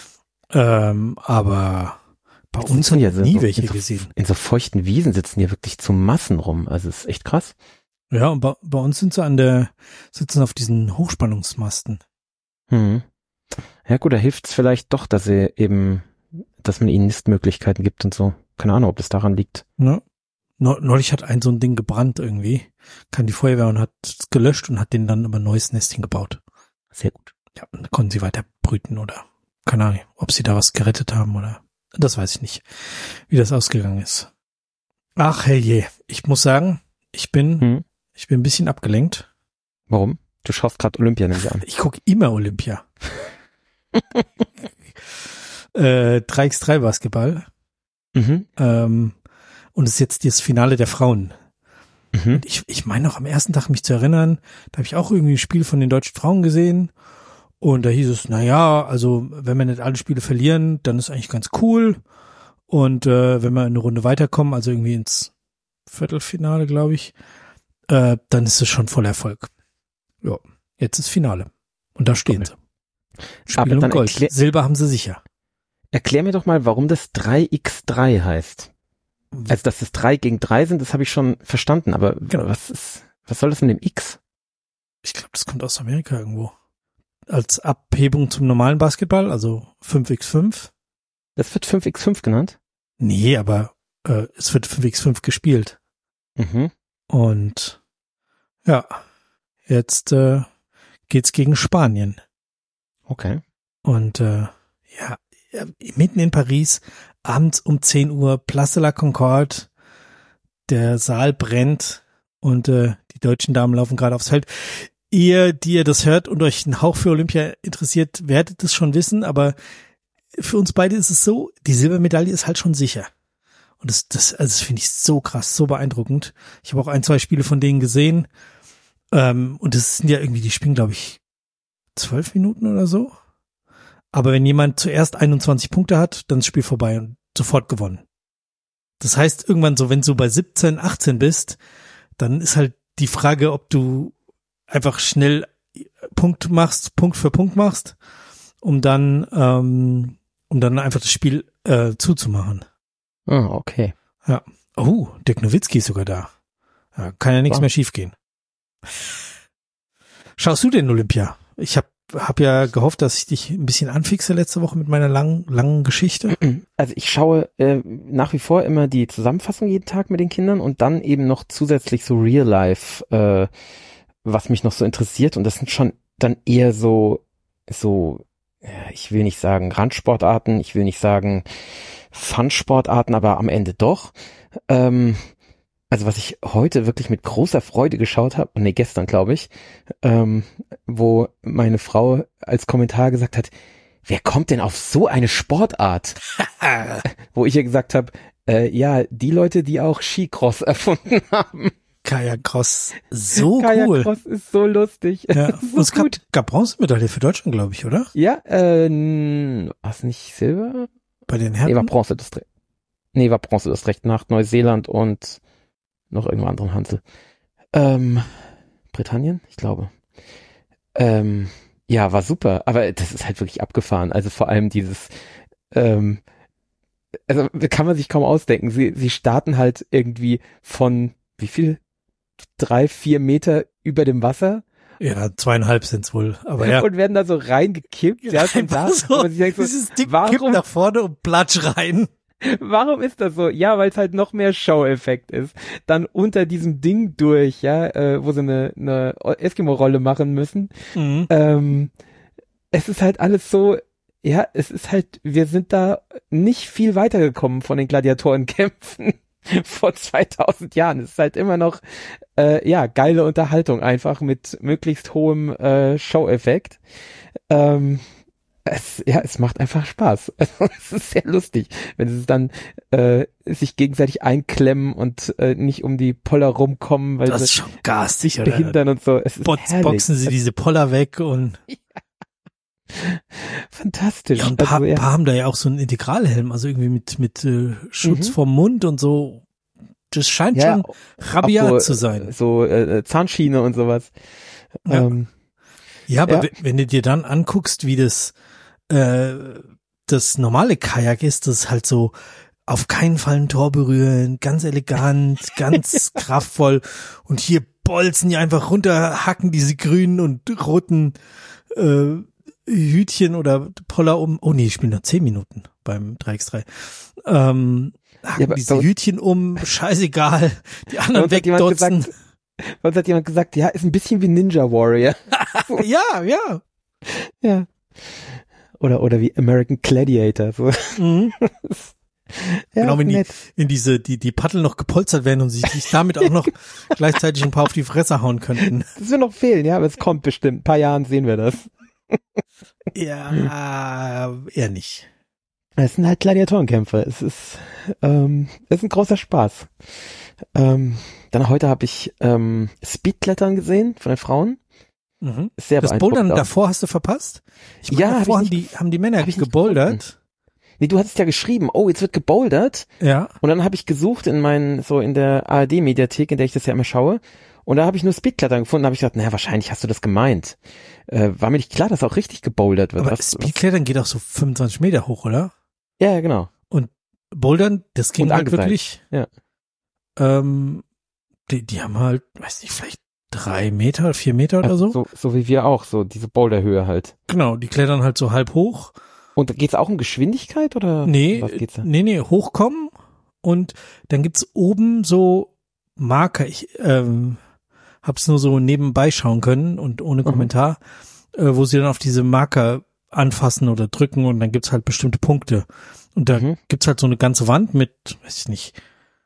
Ähm, aber bei Jetzt uns sitzen haben die wir ja nie so- welche in so, gesehen. In so feuchten Wiesen sitzen die ja wirklich zu Massen rum. Also ist echt krass. Ja, und bei, bei uns sind sie an der, sitzen auf diesen Hochspannungsmasten. Hm. Ja gut, da hilft's vielleicht doch, dass sie eben, dass man ihnen Nistmöglichkeiten gibt und so. Keine Ahnung, ob das daran liegt. Ne? Neu- Neulich hat ein so ein Ding gebrannt irgendwie. Kam die Feuerwehr und hat es gelöscht und hat denen dann aber ein neues Nest hingebaut. Sehr gut. Ja, und da konnten sie weiter brüten oder keine Ahnung, ob sie da was gerettet haben oder das weiß ich nicht, wie das ausgegangen ist. Ach herrje, ich muss sagen, ich bin, Hm. ich bin ein bisschen abgelenkt. Warum? Du schaust gerade Olympia nämlich an. Ich gucke immer Olympia. äh, drei gegen drei Basketball. Mhm. Ähm, und es ist jetzt das Finale der Frauen. Mhm. Und ich, ich meine noch am ersten Tag mich zu erinnern, da habe ich auch irgendwie ein Spiel von den deutschen Frauen gesehen und da hieß es, na ja, also wenn wir nicht alle Spiele verlieren, dann ist eigentlich ganz cool und äh, wenn wir eine Runde weiterkommen, also irgendwie ins Viertelfinale, glaube ich, äh, dann ist es schon voller Erfolg. Ja, jetzt ist Finale und da stehen Okay. sie. Spiel Aber um dann Gold. erklär- Silber haben sie sicher. Erklär mir doch mal, warum das drei gegen drei heißt. Also, dass das drei gegen drei sind, das habe ich schon verstanden, aber Genau. was ist, was soll das mit dem X? Ich glaube, das kommt aus Amerika irgendwo. Als Abhebung zum normalen Basketball, also fünf gegen fünf. Das wird fünf gegen fünf genannt? Nee, aber äh, es wird fünf gegen fünf gespielt. Mhm. Und ja, jetzt äh, geht's gegen Spanien. Okay. Und äh, ja, ja, mitten in Paris, abends um zehn Uhr, Place de la Concorde, der Saal brennt und äh, die deutschen Damen laufen gerade aufs Feld. Ihr, die ihr das hört und euch einen Hauch für Olympia interessiert, werdet es schon wissen, aber für uns beide ist es so, die Silbermedaille ist halt schon sicher. Und das, das, also das finde ich so krass, so beeindruckend. Ich habe auch ein, zwei Spiele von denen gesehen. Ähm, und das sind ja irgendwie, die spielen, glaube ich, zwölf Minuten oder so. Aber wenn jemand zuerst einundzwanzig Punkte hat, dann ist das Spiel vorbei und sofort gewonnen. Das heißt, irgendwann so, wenn du bei siebzehn, achtzehn bist, dann ist halt die Frage, ob du einfach schnell Punkt machst, Punkt für Punkt machst, um dann, ähm, um dann einfach das Spiel äh, zuzumachen. Ah, okay. Ja. Oh, Dirk Nowitzki ist sogar da. Ja, kann ja nichts Wow. mehr schiefgehen. Schaust du den Olympia? Ich habe hab ja gehofft, dass ich dich ein bisschen anfixe letzte Woche mit meiner langen, langen Geschichte. Also ich schaue äh, nach wie vor immer die Zusammenfassung jeden Tag mit den Kindern und dann eben noch zusätzlich so Real Life, äh, was mich noch so interessiert, und das sind schon dann eher so, so, ja, ich will nicht sagen Randsportarten, ich will nicht sagen Fun-Sportarten, aber am Ende doch. Ähm, also was ich heute wirklich mit großer Freude geschaut habe, nee, gestern glaube ich, ähm, wo meine Frau als Kommentar gesagt hat, wer kommt denn auf so eine Sportart? Wo ich ihr gesagt habe, äh, ja, die Leute, die auch Skicross erfunden haben. Kajakcross, so cool. Kajakcross ist so lustig. Ja. So Und es gab, gut. gab Bronzemedaille für Deutschland, glaube ich, oder? Ja, äh, was nicht Silber? Bei den Nee, war Herren? Bronze, das Recht. Nee, war Bronze, das Recht nach Neuseeland und noch irgendwo anderen Hansel. Ähm, Britannien? Ich glaube. Ähm, ja, war super, aber das ist halt wirklich abgefahren. Also vor allem dieses, ähm, also kann man sich kaum ausdenken. Sie, sie starten halt irgendwie von, wie viel? Drei, vier Meter über dem Wasser. Ja, zweieinhalb sind's wohl, aber ja. Und werden da so reingekippt. Ja, von da. so, Und man sich denkt so, dieses Ding warum- kippt nach vorne und platsch rein. Warum ist das so? Ja, weil es halt noch mehr Show-Effekt ist. Dann unter diesem Ding durch, ja, äh, wo sie eine, eine Eskimo-Rolle machen müssen. Mhm. Ähm, es ist halt alles so, ja, es ist halt, wir sind da nicht viel weitergekommen von den Gladiatorenkämpfen vor zweitausend Jahren. Es ist halt immer noch, äh, ja, geile Unterhaltung einfach mit möglichst hohem äh, Show-Effekt. Ähm, Es, ja, es macht einfach Spaß. Also, es ist sehr lustig, wenn sie dann äh, sich gegenseitig einklemmen und äh, nicht um die Poller rumkommen, weil Das sie ist schon garstig, sich oder? behindern und so. Es ist Box, herrlich. boxen sie diese Poller weg und, Fantastisch. ja, und ein paar, also, ja. paar haben da ja auch so einen Integralhelm, also irgendwie mit, mit äh, Schutz Mhm. vom Mund und so. Das scheint Ja, schon auch rabiat so, zu sein. So äh, Zahnschiene und sowas. Ja. Ähm, Ja, aber Ja. wenn- wenn du dir dann anguckst, wie das äh, das normale Kajak ist, das ist halt so auf keinen Fall ein Tor berühren, ganz elegant, ganz kraftvoll und hier bolzen die einfach runter, hacken diese grünen und roten äh, Hütchen oder Poller um. Oh nee, ich spiele noch zehn Minuten beim drei gegen drei. Ähm, hacken aber diese bei uns- Hütchen um, scheißegal, die bei anderen uns hat jemand wegdotzen. gesagt, bei uns hat jemand gesagt, ja, ist ein bisschen wie Ninja Warrior. Ja, ja. Ja. Oder oder wie American Gladiator. So. Mhm. Ja, Genau, wenn die nett. in diese, die, die Paddel noch gepolstert werden und sie sich damit auch noch gleichzeitig ein paar auf die Fresse hauen könnten. Das wird noch fehlen, ja, aber es kommt bestimmt. Ein paar Jahren sehen wir das. Ja, eher nicht. Es sind halt Gladiatorenkämpfe. Es ist, ähm, es ist ein großer Spaß. Ähm, dann heute habe ich ähm, Speedklettern gesehen von den Frauen. Mhm. Ist sehr Das beeindruckend Bouldern auch. davor hast du verpasst? Ich meine, Ja, hab davor ich haben nicht die, haben die Männer hab ich nicht gebouldert. Nee, du hattest ja geschrieben, oh, jetzt wird gebouldert. Ja. Und dann habe ich gesucht in meinen, so in der A R D-Mediathek, in der ich das ja immer schaue. Und da habe ich nur Speedklettern gefunden. Da habe ich gedacht, naja, wahrscheinlich hast du das gemeint. Äh, war mir nicht klar, dass auch richtig gebouldert wird. Aber Was- Speedklettern geht auch so fünfundzwanzig Meter hoch, oder? Ja, ja, genau. Bouldern, das ging Und halt angeseilt. wirklich. Ja. Ähm, die, die haben halt, weiß nicht, vielleicht drei Meter, vier Meter oder so. so. So wie wir auch, so diese Boulderhöhe halt. Genau, die klettern halt so halb hoch. Und geht's auch um Geschwindigkeit oder Nee, was geht's da? nee, nee, hochkommen und dann gibt's oben so Marker. Ich ähm, hab's nur so nebenbei schauen können und ohne Mhm. Kommentar, äh, wo sie dann auf diese Marker anfassen oder drücken und dann gibt's halt bestimmte Punkte. Und da Mhm. gibt's halt so eine ganze Wand mit, weiß ich nicht,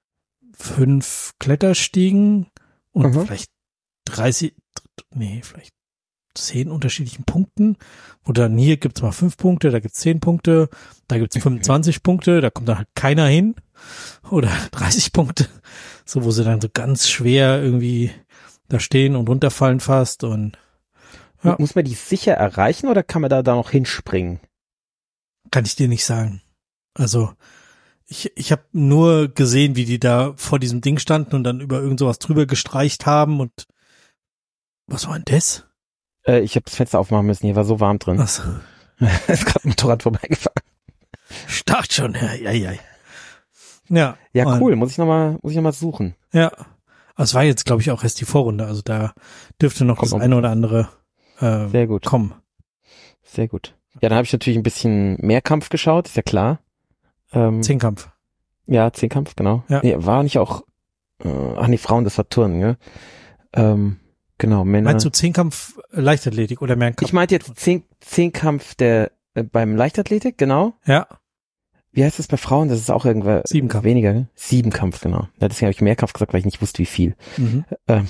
fünf Kletterstiegen und Mhm. vielleicht dreißig, nee, vielleicht zehn unterschiedlichen Punkten, wo dann hier gibt's mal fünf Punkte, da gibt's zehn Punkte, da gibt's fünfundzwanzig Punkte, da kommt dann halt keiner hin oder dreißig Punkte, so wo sie dann so ganz schwer irgendwie da stehen und runterfallen fast und ja. Muss man die sicher erreichen oder kann man da, da noch hinspringen? kann ich dir nicht sagen. Also ich, ich habe nur gesehen, wie die da vor diesem Ding standen und dann über irgend sowas drüber gestreicht haben und was war denn das? Äh, ich habe das Fenster aufmachen müssen, hier war so warm drin. Achso, Es ist gerade ein Motorrad vorbeigefahren. start schon, ja, ja, ja. Ja, Ja, und- cool, muss ich nochmal, muss ich noch mal suchen. Ja, aber es war jetzt, glaube ich, auch erst die Vorrunde, also da dürfte noch Kommt das noch. eine oder andere äh, Sehr gut, kommen. sehr gut. Ja, dann habe ich natürlich ein bisschen Mehrkampf geschaut, ist ja klar. Ähm, Zehnkampf. Ja, Zehnkampf, genau. Ja. Nee, war nicht auch, äh, ach nee, Frauen, das war Turnen, gell? Ähm, genau, Männer. Meinst du Zehnkampf äh, Leichtathletik oder Mehrkampf? Ich meinte jetzt Zehn, Zehnkampf der, äh, beim Leichtathletik, genau. Ja, Wie heißt das bei Frauen? Das ist auch irgendwann Siebenkampf. weniger, ne? Siebenkampf, genau. Ja, deswegen habe ich Mehrkampf gesagt, weil ich nicht wusste, wie viel. mhm. Ähm,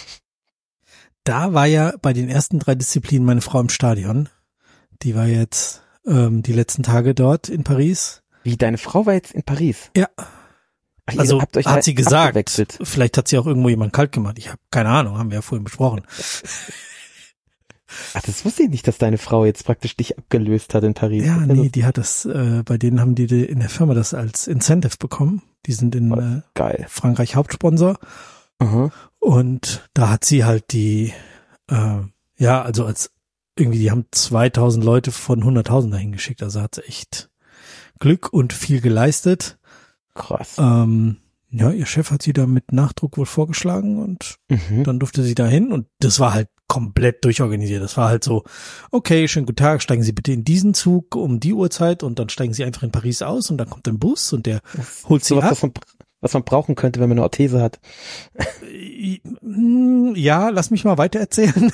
Da war ja bei den ersten drei Disziplinen meine Frau im Stadion. Die war jetzt ähm, die letzten Tage dort in Paris. wie, deine Frau war jetzt in Paris? Ja. Ach, Also habt euch hat sie gesagt, abgewechselt. Vielleicht hat sie auch irgendwo jemand kalt gemacht. Ich habe keine Ahnung, haben wir ja vorhin besprochen. Ach, das wusste ich nicht, dass deine Frau jetzt praktisch dich abgelöst hat in Paris. Ja, Also, nee, die hat das, äh, bei denen haben die, die in der Firma das als Incentive bekommen. Die sind in äh, geil. Frankreich Hauptsponsor. Aha. Und da hat sie halt die, äh, ja, also als irgendwie, die haben zweitausend Leute von hunderttausend dahin geschickt. Also hat sie echt Glück und viel geleistet. Krass. Ähm, ja, ihr Chef hat sie da mit Nachdruck wohl vorgeschlagen und Mhm. dann durfte sie da hin und das war halt komplett durchorganisiert. Das war halt so, okay, schönen guten Tag, steigen Sie bitte in diesen Zug um die Uhrzeit und dann steigen Sie einfach in Paris aus und dann kommt ein Bus und der holt sie So was, ab. was man, was man brauchen könnte, wenn man eine Orthese hat. Ja, lass mich mal weiter erzählen.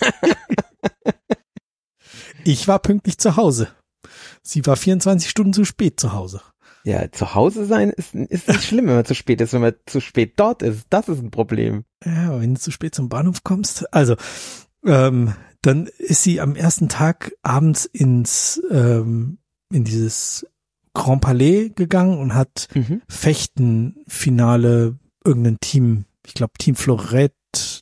Ich war pünktlich zu Hause. Sie war vierundzwanzig Stunden zu spät zu Hause. Ja, zu Hause sein ist, ist nicht schlimm, wenn man zu spät ist. Wenn man zu spät dort ist, das ist ein Problem. Ja, wenn du zu spät zum Bahnhof kommst. Also, ähm, dann ist sie am ersten Tag abends ins, ähm, in dieses Grand Palais gegangen und hat Mhm. Fechten-Finale irgendein Team, ich glaube Team Florett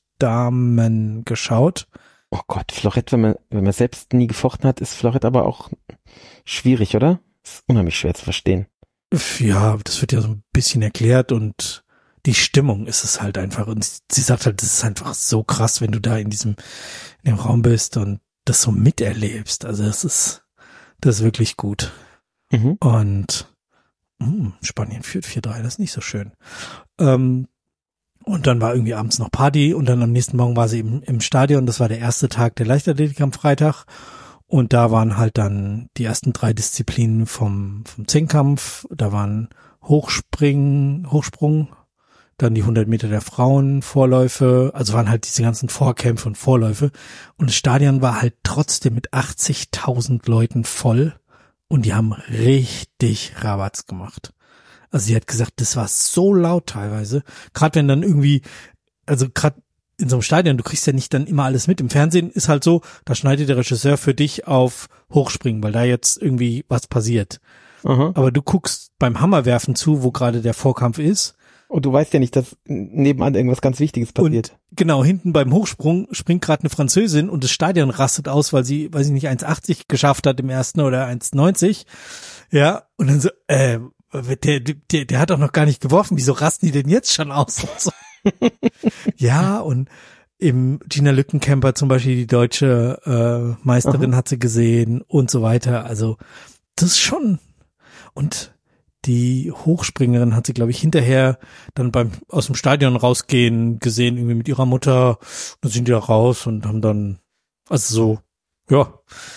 Damen geschaut. Oh Gott, Florett, wenn man, wenn man selbst nie gefochten hat, ist Florett aber auch schwierig, oder? Ist unheimlich schwer zu verstehen. Ja, das wird ja so ein bisschen erklärt und die Stimmung ist es halt einfach. Und sie sagt halt, das ist einfach so krass, wenn du da in diesem, in dem Raum bist und das so miterlebst. Also das ist, das ist wirklich gut. Mhm. Und mh, Spanien führt vier drei, das ist nicht so schön. Ähm, und dann war irgendwie abends noch Party und dann am nächsten Morgen war sie im, im Stadion. Das war der erste Tag der Leichtathletik am Freitag. Und da waren halt dann die ersten drei Disziplinen vom, vom Zehnkampf. Da waren Hochspringen, Hochsprung, dann die hundert Meter der Frauen, Vorläufe. Also waren halt diese ganzen Vorkämpfe und Vorläufe. Und das Stadion war halt trotzdem mit achtzigtausend Leuten voll. Und die haben richtig Rabatz gemacht. Also sie hat gesagt, das war so laut teilweise. Gerade wenn dann irgendwie, also gerade in so einem Stadion, du kriegst ja nicht dann immer alles mit. Im Fernsehen ist halt so, da schneidet der Regisseur für dich auf Hochspringen, weil da jetzt irgendwie was passiert. Aha. Aber du guckst beim Hammerwerfen zu, wo gerade der Vorkampf ist. Und du weißt ja nicht, dass nebenan irgendwas ganz Wichtiges passiert. Und genau, hinten beim Hochsprung springt gerade eine Französin und das Stadion rastet aus, weil sie, weiß ich nicht, eins achtzig geschafft hat im ersten oder eins neunzig. Ja, und dann so, äh, der, der, der hat doch noch gar nicht geworfen, wieso rasten die denn jetzt schon aus? Und so. Ja, und im Gina Lückenkämper zum Beispiel, die deutsche äh, Meisterin, Aha. hat sie gesehen und so weiter. Also das ist schon. Und die Hochspringerin hat sie, glaube ich, hinterher dann beim aus dem Stadion rausgehen gesehen, irgendwie mit ihrer Mutter. Dann sind die da raus und haben dann, also so, ja,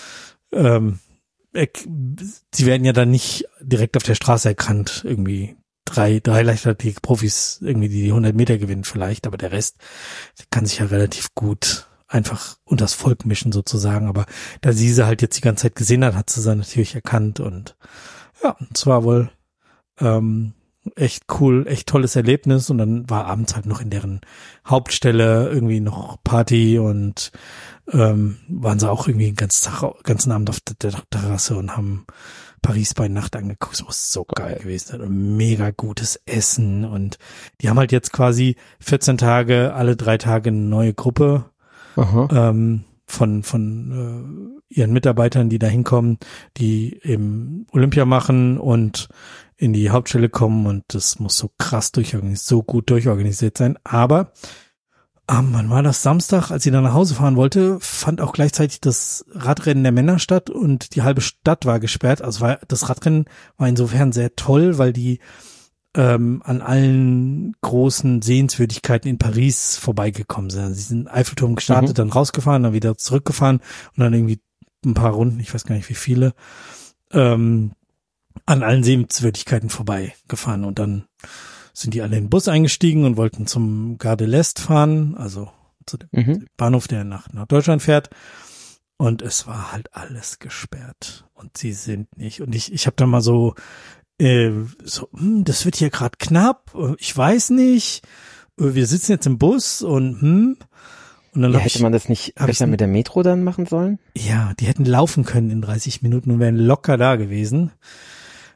ähm, ek- sie werden ja dann nicht direkt auf der Straße erkannt, irgendwie drei, drei Leichtathletik-Profis irgendwie, die die hundert Meter gewinnen vielleicht, aber der Rest kann sich ja relativ gut einfach unters Volk mischen sozusagen, aber da sie sie halt jetzt die ganze Zeit gesehen hat, hat sie sie natürlich erkannt und ja, es war wohl ähm, echt cool, echt tolles Erlebnis und dann war abends halt noch in deren Hauptstelle irgendwie noch Party und ähm, waren sie auch irgendwie den ganzen Tag, ganzen Abend auf der Terrasse und haben Paris bei Nacht angeguckt. Das muss so geil, geil gewesen sein und mega gutes Essen und die haben halt jetzt quasi vierzehn Tage, alle drei Tage eine neue Gruppe Aha. ähm, von von äh, ihren Mitarbeitern, die da hinkommen, die eben Olympia machen und in die Hauptstelle kommen und das muss so krass durchorganisiert, so gut durchorganisiert sein. Aber ähm, wann war das? Samstag, als sie dann nach Hause fahren wollte, fand auch gleichzeitig das Radrennen der Männer statt und die halbe Stadt war gesperrt. Also war, das Radrennen war insofern sehr toll, weil die ähm, an allen großen Sehenswürdigkeiten in Paris vorbeigekommen sind. Also sie sind Eiffelturm gestartet, Mhm. dann rausgefahren, dann wieder zurückgefahren und dann irgendwie ein paar Runden, ich weiß gar nicht wie viele, ähm, an allen Sehenswürdigkeiten vorbeigefahren und dann sind die alle in den Bus eingestiegen und wollten zum Gare de l'Est fahren, also zu dem Mhm. Bahnhof, der nach, nach Deutschland fährt. Und es war halt alles gesperrt und sie sind nicht. Und ich, ich habe dann mal so, äh, so, hm, das wird hier gerade knapp. Ich weiß nicht. Wir sitzen jetzt im Bus und hm. Und dann Ja, hab hätte ich, man das nicht hab besser ich- mit der Metro dann machen sollen? ja, die hätten laufen können in dreißig Minuten und wären locker da gewesen.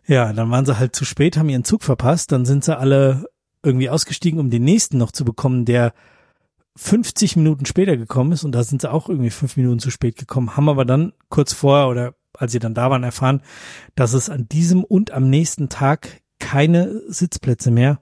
Ja, dann waren sie halt zu spät, haben ihren Zug verpasst, dann sind sie alle irgendwie ausgestiegen, um den nächsten noch zu bekommen, der fünfzig Minuten später gekommen ist und da sind sie auch irgendwie fünf Minuten zu spät gekommen, haben aber dann kurz vorher oder als sie dann da waren erfahren, dass es an diesem und am nächsten Tag keine Sitzplätze mehr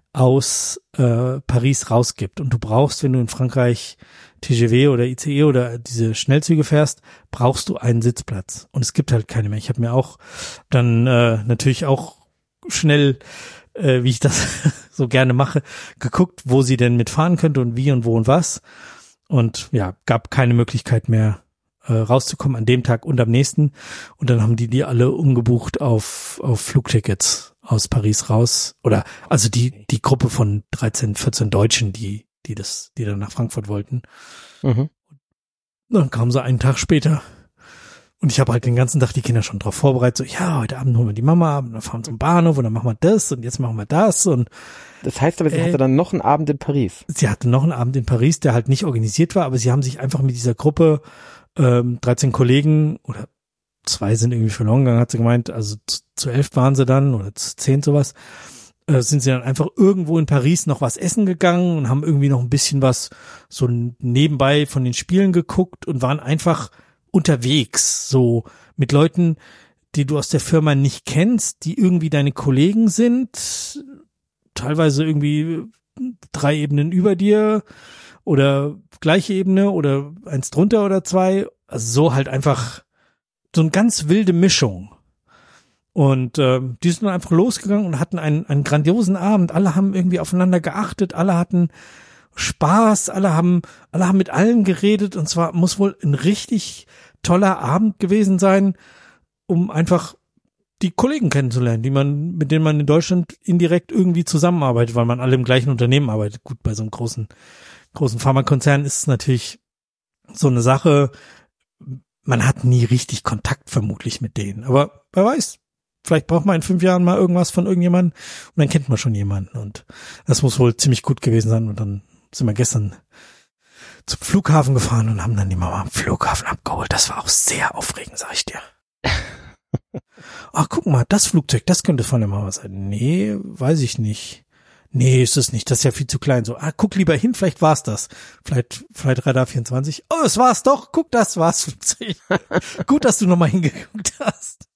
aus äh, Paris rausgibt. Und du brauchst, wenn du in Frankreich T G V oder I C E oder diese Schnellzüge fährst, brauchst du einen Sitzplatz. Und es gibt halt keine mehr. Ich habe mir auch dann äh, natürlich auch schnell, äh, wie ich das so gerne mache, geguckt, wo sie denn mitfahren könnte und wie und wo und was. Und ja, gab keine Möglichkeit mehr äh, rauszukommen an dem Tag und am nächsten. Und dann haben die die alle umgebucht auf auf Flugtickets aus Paris raus. Oder also die die Gruppe von dreizehn, vierzehn Deutschen, die die das, die dann nach Frankfurt wollten. Mhm. Dann kamen sie einen Tag später. Und ich habe halt den ganzen Tag die Kinder schon drauf vorbereitet, so, ja, heute Abend holen wir die Mama ab, und dann fahren wir zum Bahnhof und dann machen wir das und jetzt machen wir das und. Das heißt aber, sie äh, hatte dann noch einen Abend in Paris. Sie hatte noch einen Abend in Paris, der halt nicht organisiert war, aber sie haben sich einfach mit dieser Gruppe, ähm, dreizehn Kollegen oder zwei sind irgendwie verloren gegangen, hat sie gemeint, also zu, zu elf waren sie dann oder zu zehn sowas, äh, sind sie dann einfach irgendwo in Paris noch was essen gegangen und haben irgendwie noch ein bisschen was so nebenbei von den Spielen geguckt und waren einfach unterwegs, so mit Leuten, die du aus der Firma nicht kennst, die irgendwie deine Kollegen sind, teilweise irgendwie drei Ebenen über dir oder gleiche Ebene oder eins drunter oder zwei, also so halt einfach so eine ganz wilde Mischung. Und äh, die sind dann einfach losgegangen und hatten einen, einen grandiosen Abend, alle haben irgendwie aufeinander geachtet, alle hatten Spaß, alle haben, alle haben mit allen geredet und zwar muss wohl ein richtig toller Abend gewesen sein, um einfach die Kollegen kennenzulernen, die man, mit denen man in Deutschland indirekt irgendwie zusammenarbeitet, weil man alle im gleichen Unternehmen arbeitet. Gut, bei so einem großen, großen Pharmakonzern ist es natürlich so eine Sache, man hat nie richtig Kontakt vermutlich mit denen, aber wer weiß, vielleicht braucht man in fünf Jahren mal irgendwas von irgendjemandem und dann kennt man schon jemanden und das muss wohl ziemlich gut gewesen sein und dann sind wir gestern zum Flughafen gefahren und haben dann die Mama am Flughafen abgeholt. Das war auch sehr aufregend, sag ich dir. Ach, guck mal, das Flugzeug, das könnte von der Mama sein. Nee, weiß ich nicht. Nee, ist es nicht, das ist ja viel zu klein. So, ah, guck lieber hin, vielleicht war's das. Vielleicht, vielleicht Radar vierundzwanzig. Oh, es war's doch, guck, das war's Flugzeug. Gut, dass du nochmal hingeguckt hast.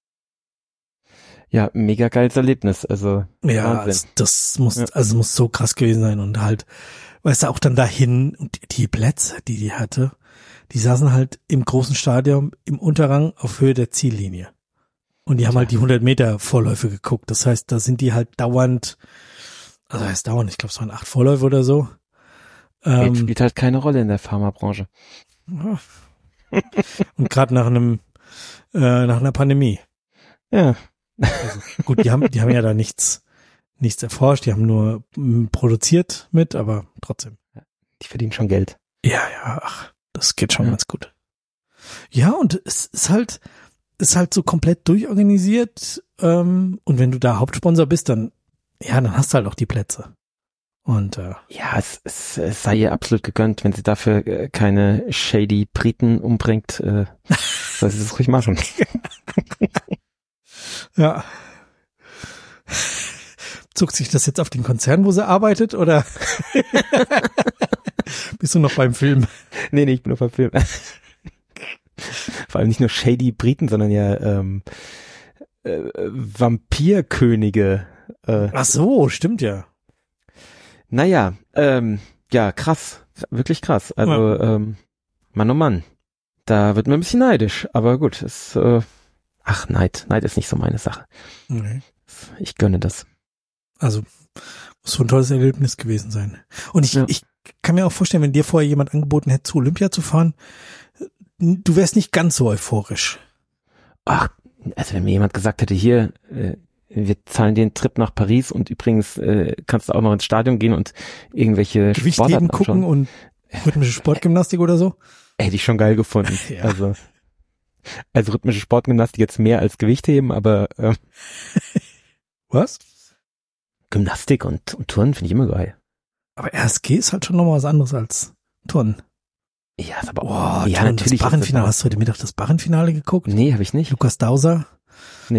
Ja, mega geiles Erlebnis, also. Ja, das, das muss, ja. also muss so krass gewesen sein und halt, weißt du, auch dann dahin und die Plätze, die die hatte, die saßen halt im großen Stadion im Unterrang auf Höhe der Ziellinie. Und die haben halt die hundert Meter Vorläufe geguckt. Das heißt, da sind die halt dauernd, also heißt dauernd, ich glaube, es waren acht Vorläufe oder so. Ähm, spielt halt keine Rolle in der Pharmabranche. Ja. Und gerade nach einem, äh, nach einer Pandemie. Ja. Also, gut, die haben, die haben ja da nichts, nichts erforscht, die haben nur m, produziert mit, aber trotzdem. Die verdienen schon Geld. Ja, ja, ach, das geht schon ja. ganz gut. Ja, und es ist halt, ist halt so komplett durchorganisiert, ähm, und wenn du da Hauptsponsor bist, dann, ja, dann hast du halt auch die Plätze. Und, äh, ja, es, es, es sei ihr absolut gegönnt, wenn sie dafür äh, keine shady Briten umbringt, äh, soll sie das ruhig machen. Ja. Zuckt sich das jetzt auf den Konzern, wo sie arbeitet, oder bist du noch beim Film? Nee, nee, ich bin noch beim Film. Vor allem nicht nur shady Briten, sondern ja ähm, äh, Vampirkönige. Äh. Ach so, stimmt ja. Naja, ähm, ja, krass. Wirklich krass. Also, ja. ähm, Mann oh Mann. Da wird man ein bisschen neidisch, aber gut, es äh, ach, Neid. Neid ist nicht so meine Sache. Okay. Ich gönne das. Also, muss so ein tolles Erlebnis gewesen sein. Und ich, ja. ich kann mir auch vorstellen, wenn dir vorher jemand angeboten hätte, zu Olympia zu fahren, du wärst nicht ganz so euphorisch. Ach, also wenn mir jemand gesagt hätte, hier, äh, wir zahlen den Trip nach Paris und übrigens äh, kannst du auch noch ins Stadion gehen und irgendwelche Gewichtheben gucken und rhythmische Sportgymnastik oder so? Hätte ich schon geil gefunden. Ja. Also, also rhythmische Sportgymnastik jetzt mehr als Gewichtheben, aber ähm, was? Gymnastik und, und Turnen finde ich immer geil. Aber R S G ist halt schon nochmal was anderes als Turnen. Ja, ist aber auch. Oh, ja, natürlich. Das Barrenfinale. Hast du heute Mittag das Barrenfinale geguckt? Nee, habe ich nicht. Lukas Dauser? Nee.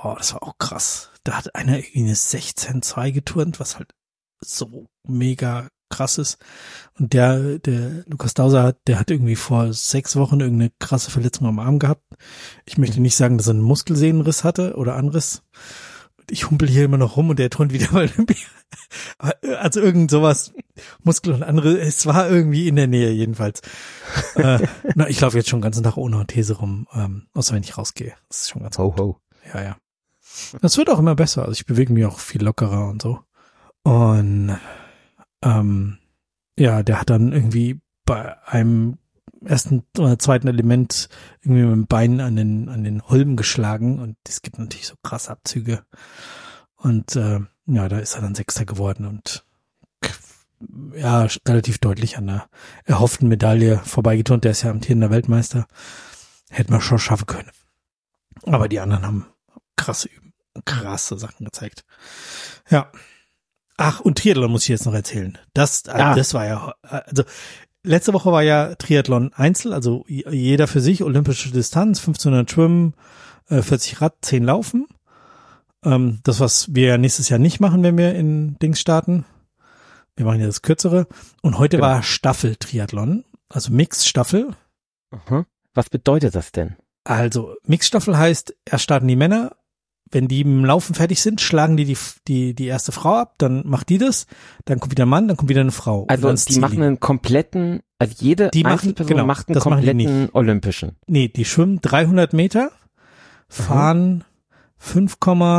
oh, das war auch krass. Da hat einer irgendwie eine sechzehn Komma zwei geturnt, was halt so mega krass ist. Und der, der Lukas Dauser, der hat irgendwie vor sechs Wochen irgendeine krasse Verletzung am Arm gehabt. Ich möchte nicht sagen, dass er einen Muskelsehnenriss hatte oder Anriss. Ich humpel hier immer noch rum und der turnt wieder bei Olympia. Also irgend sowas, Muskel und andere, es war irgendwie in der Nähe jedenfalls. äh, na, ich laufe jetzt schon den ganzen Tag ohne Orthese rum, ähm, außer wenn ich rausgehe. Das ist schon ganz Ho, gut. ho. Ja, ja. Das wird auch immer besser. Also ich bewege mich auch viel lockerer und so. Und ähm, ja, der hat dann irgendwie bei einem ersten oder zweiten Element irgendwie mit dem Bein an den an den Holm geschlagen und es gibt natürlich so krasse Abzüge. Und äh, ja, da ist er dann Sechster geworden und ja, relativ deutlich an der erhofften Medaille vorbeigeturnt. Der ist ja amtierender Weltmeister. Hätte man schon schaffen können. Aber die anderen haben krasse, krasse Sachen gezeigt. Ja. Ach, und Triathlon muss ich jetzt noch erzählen. Das, Ah. das war ja, also letzte Woche war ja Triathlon Einzel, also jeder für sich, olympische Distanz, fünfzehnhundert Schwimmen, vierzig Rad, zehn Laufen. Das, was wir ja nächstes Jahr nicht machen, wenn wir in Dings starten. Wir machen ja das Kürzere. Und heute Genau. war Staffel-Triathlon, also Mix-Staffel. Aha. Was bedeutet das denn? Also Mix-Staffel heißt, erst starten die Männer. Wenn die im Laufen fertig sind, schlagen die die, die die erste Frau ab, dann macht die das, dann kommt wieder ein Mann, dann kommt wieder eine Frau. Also Und dann die machen einen kompletten, also jede Die machen- Einzelperson genau, macht einen das machen die kompletten Olympischen. Nee, die schwimmen dreihundert Meter, fahren fünf,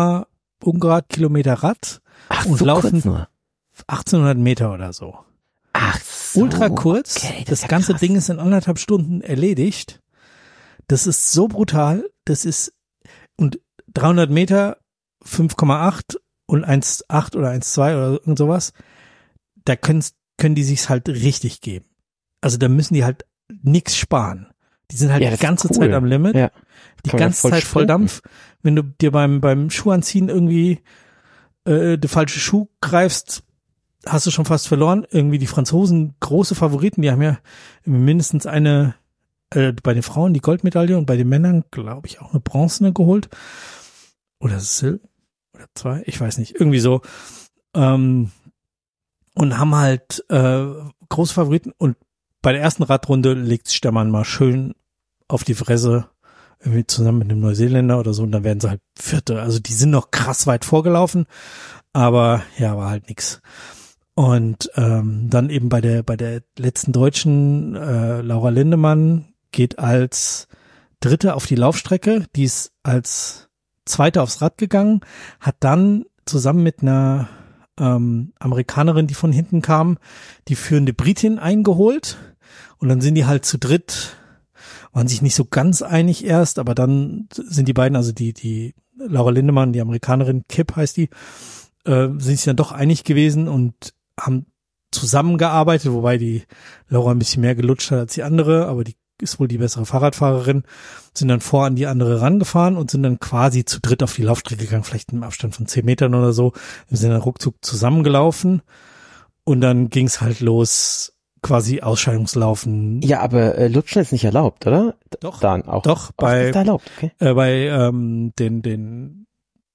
Ungrad Kilometer Rad Ach, und so laufen kurz nur. achtzehnhundert Meter oder so. Ach so. Ultra kurz. Okay, das das ist ja ganze krass. Ding ist in anderthalb Stunden erledigt. Das ist so brutal. Das ist, und dreihundert Meter, fünf Komma acht und eins Komma acht oder eins Komma zwei oder irgend sowas. Da können, können die sich's halt richtig geben. Also da müssen die halt nix sparen. Die sind halt Ja, die das ist ganze cool. Zeit am Limit. Ja. Die Kann man ganze voll Zeit voll sprinten. Dampf. Wenn du dir beim beim Schuhanziehen irgendwie äh, den falschen Schuh greifst, hast du schon fast verloren. Irgendwie die Franzosen, große Favoriten, die haben ja mindestens eine, äh, bei den Frauen die Goldmedaille und bei den Männern, glaube ich, auch eine bronzene geholt. Oder Sil oder zwei, ich weiß nicht, irgendwie so. Ähm, und haben halt äh, große Favoriten und bei der ersten Radrunde legt sich der Mann mal schön auf die Fresse, irgendwie zusammen mit einem Neuseeländer oder so, und dann werden sie halt Vierte. Also die sind noch krass weit vorgelaufen, aber ja, war halt nix. Und ähm, dann eben bei der bei der letzten Deutschen, äh, Laura Lindemann, geht als Dritte auf die Laufstrecke, die ist als Zweite aufs Rad gegangen, hat dann zusammen mit einer ähm, Amerikanerin, die von hinten kam, die führende Britin eingeholt. Und dann sind die halt zu dritt, waren sich nicht so ganz einig erst, aber dann sind die beiden, also die die Laura Lindemann, die Amerikanerin, Kip heißt die, äh, sind sich dann doch einig gewesen und haben zusammengearbeitet, wobei die Laura ein bisschen mehr gelutscht hat als die andere, aber die ist wohl die bessere Fahrradfahrerin, sind dann vor an die andere rangefahren und sind dann quasi zu dritt auf die Laufstrecke gegangen, vielleicht im Abstand von zehn Metern oder so. Wir sind dann ruckzuck zusammengelaufen und dann ging's halt los, quasi Ausscheidungslaufen. Ja, aber äh, Lutschen ist nicht erlaubt, oder? D- Doch, Dann auch. doch, Oh, bei- ist da erlaubt, okay. Äh, bei ähm, den den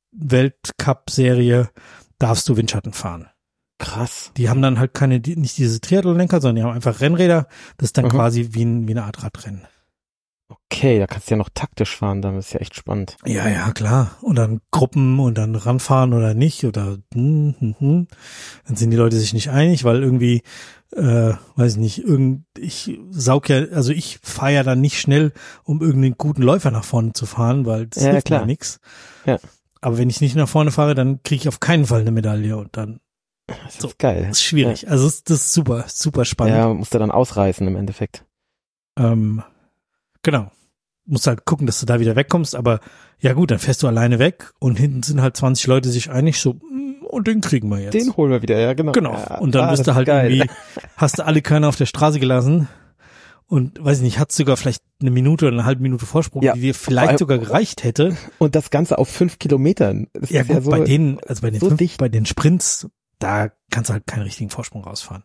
Weltcup-Serie darfst du Windschatten fahren. Krass. Die haben dann halt keine, die- nicht diese Triathlon-Lenker, sondern die haben einfach Rennräder. Das ist dann Mhm. quasi wie, ein, wie eine Art Radrennen. Okay, da kannst du ja noch taktisch fahren, dann ist ja echt spannend. Ja, ja, klar. Und dann Gruppen und dann ranfahren oder nicht oder hm, hm, hm. Dann sind die Leute sich nicht einig, weil irgendwie, äh, weiß ich nicht, irgend, ich saug ja, also ich fahre ja dann nicht schnell, um irgendeinen guten Läufer nach vorne zu fahren, weil das Ja, hilft klar. mir nix. Ja. Aber wenn ich nicht nach vorne fahre, dann kriege ich auf keinen Fall eine Medaille und dann Das ist So, geil. das ist schwierig. Also das, das ist super, super spannend. Ja, musst du dann ausreißen im Endeffekt. Ähm, genau. Musst halt gucken, dass du da wieder wegkommst, aber ja gut, dann fährst du alleine weg und hinten sind halt zwanzig Leute sich einig, so, mm, und den kriegen wir jetzt. Den holen wir wieder, ja, genau. Genau. Ja, Und dann ah, bist das du ist halt geil. irgendwie, hast du alle Körner auf der Straße gelassen und weiß ich nicht, hast sogar vielleicht eine Minute oder eine halbe Minute Vorsprung, Ja, die dir vor allem- vielleicht sogar gereicht hätte. Und das Ganze auf fünf Kilometern. Das Ja ist gut, ja so, bei denen, also bei den, so fünf, dicht. bei den Sprints, da kannst du halt keinen richtigen Vorsprung rausfahren.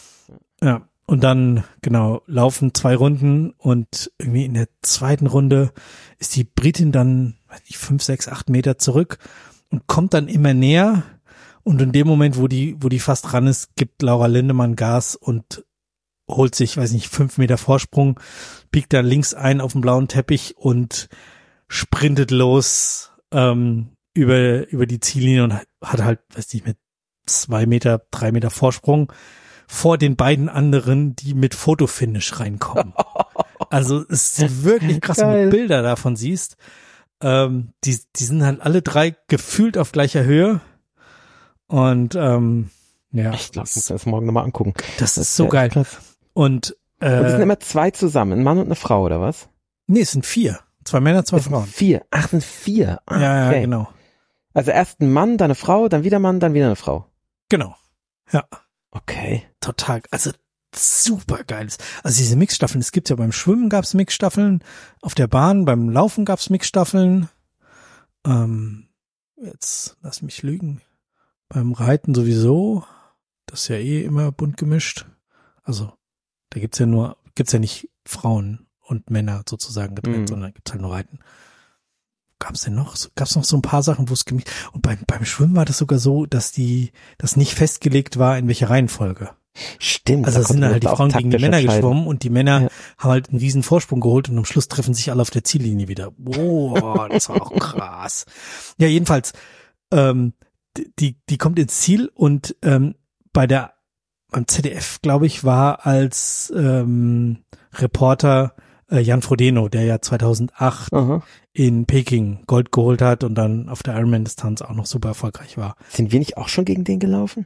Ja, und dann, genau, laufen zwei Runden und irgendwie in der zweiten Runde ist die Britin dann weiß nicht, fünf, sechs, acht Meter zurück und kommt dann immer näher. Und in dem Moment, wo die, wo die fast dran ist, gibt Laura Lindemann Gas und holt sich, weiß nicht, fünf Meter Vorsprung, biegt dann links ein auf den blauen Teppich und sprintet los ähm, über über die Ziellinie und hat halt, weiß nicht, mit zwei Meter, drei Meter Vorsprung vor den beiden anderen, die mit Fotofinish reinkommen. Also es ist wirklich krass, wenn du Bilder davon siehst. Ähm, die, die sind halt alle drei gefühlt auf gleicher Höhe. Und ähm, ja. Ich glaube, ich muss das morgen nochmal angucken. Das, das ist so geil. Krass. Und, äh, und es sind immer zwei zusammen, ein Mann und eine Frau, oder was? Nee, es sind vier. Zwei Männer, zwei es Frauen. Sind vier. Ach, es sind vier. Ah, ja, okay. ja, genau. Also erst ein Mann, dann eine Frau, dann wieder ein Mann, dann wieder eine Frau. Genau. Ja. Okay. Total. Also super geil. Also diese Mixstaffeln, es gibt ja beim Schwimmen gab's Mixstaffeln, auf der Bahn, beim Laufen gab's Mixstaffeln. Ähm, jetzt lass mich lügen. Beim Reiten sowieso. Das ist ja eh immer bunt gemischt. Also da gibt's ja nur, gibt's ja nicht Frauen und Männer sozusagen getrennt, mhm. sondern gibt's halt nur Reiten. Gab's denn noch? Gab's noch so ein paar Sachen, wo es gemischt, und beim, beim Schwimmen war das sogar so, dass die, das nicht festgelegt war, in welcher Reihenfolge. Stimmt. Also da sind dann halt die Frauen gegen die Männer geschwommen und die Männer ja. haben halt einen riesen Vorsprung geholt und am Schluss treffen sich alle auf der Ziellinie wieder. Boah, das war auch krass. Ja, jedenfalls, ähm, die, die kommt ins Ziel und ähm, bei der, beim Z D F, glaube ich, war als ähm, Reporter äh, Jan Frodeno, der ja zweitausendacht Aha. in Peking Gold geholt hat und dann auf der Ironman-Distanz auch noch super erfolgreich war. Sind wir nicht auch schon gegen den gelaufen?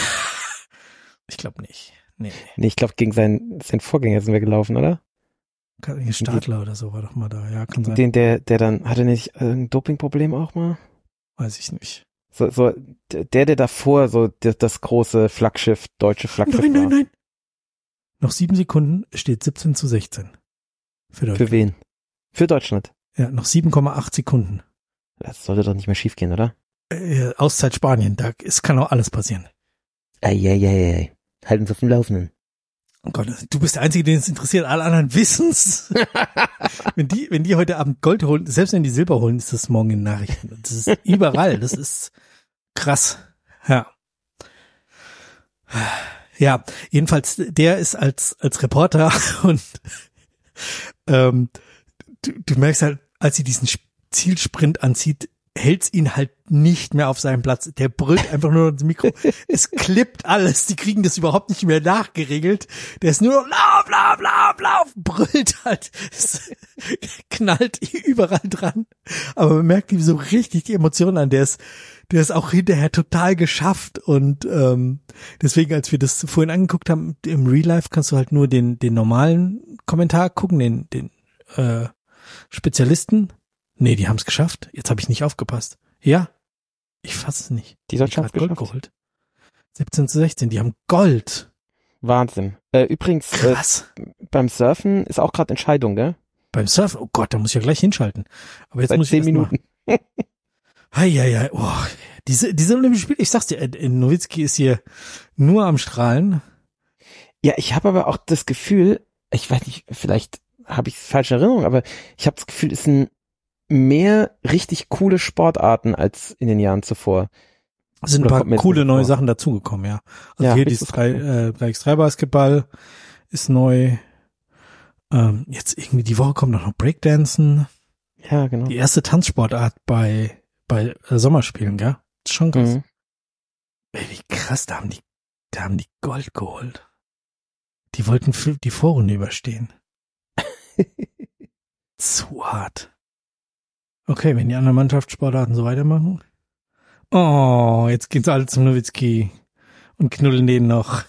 Ich glaube nicht. Nee. Nee, ich glaube, gegen seinen, seinen Vorgänger sind wir gelaufen, oder? Stadler oder so war doch mal da, ja, kann sein. Den, der, der dann, hatte nicht ein Dopingproblem auch mal? Weiß ich nicht. So, so, der, der davor, so, das, das große Flaggschiff, deutsche Flaggschiff Nein, nein, war. nein. Noch sieben Sekunden steht siebzehn zu sechzehn. Für Deutschland. Für wen? Für Deutschland? Ja, noch sieben Komma acht Sekunden. Das sollte doch nicht mehr schief gehen, oder? Äh, Auszeit Spanien, da es kann auch alles passieren. Eieiei. Halten uns auf dem Laufenden. Oh Gott, du bist der Einzige, den es interessiert. Alle anderen wissen's. wenn die, wenn die heute Abend Gold holen, selbst wenn die Silber holen, ist das morgen in Nachrichten. Das ist überall. Das ist krass. Ja. Ja, jedenfalls, der ist als, als Reporter und, ähm, du, du merkst halt, als sie diesen Zielsprint anzieht, hält's ihn halt nicht mehr auf seinem Platz. Der brüllt einfach nur ins Mikro. Es klippt alles. Die kriegen das überhaupt nicht mehr nachgeregelt. Der ist nur noch lauf, lauf, lauf, lauf, brüllt halt. Es knallt überall dran. Aber man merkt ihm so richtig die Emotionen an. Der ist, der ist auch hinterher total geschafft. Und ähm, deswegen, als wir das vorhin angeguckt haben, im Real Life kannst du halt nur den, den normalen Kommentar gucken, den, den äh, Spezialisten. Nee, die haben es geschafft. Jetzt habe ich nicht aufgepasst. Ja, ich fasse es nicht. Die Deutschen haben Gold geholt. siebzehn zu sechzehn, die haben Gold. Wahnsinn. Äh, übrigens, krass. Äh, beim Surfen ist auch gerade Entscheidung, gell? Beim Surfen? Oh Gott, da muss ich ja gleich hinschalten. Aber jetzt Seit muss ich zehn Minuten. Hei, hei, hei. Oh, diese, diese Olympische Spiele, ich sag's dir, äh, Nowitzki ist hier nur am Strahlen. Ja, ich habe aber auch das Gefühl, ich weiß nicht, vielleicht habe ich falsche Erinnerung, aber ich habe das Gefühl, es ist ein mehr richtig coole Sportarten als in den Jahren zuvor. Es sind ein paar coole neue vor. Sachen dazugekommen, ja. Also ja, hier dieses drei gegen drei Basketball ist neu. Ähm, jetzt irgendwie die Woche kommt noch Breakdancen. Ja, genau. Die erste Tanzsportart bei bei äh, Sommerspielen, gell? Das ist schon krass. Mhm. Ey, wie krass, da haben die da haben die Gold geholt. Die wollten für die Vorrunde überstehen. Zu hart. Okay, wenn die anderen Mannschaftssportarten so weitermachen. Oh, jetzt gehen sie alle zum Nowitzki und knuddeln den noch.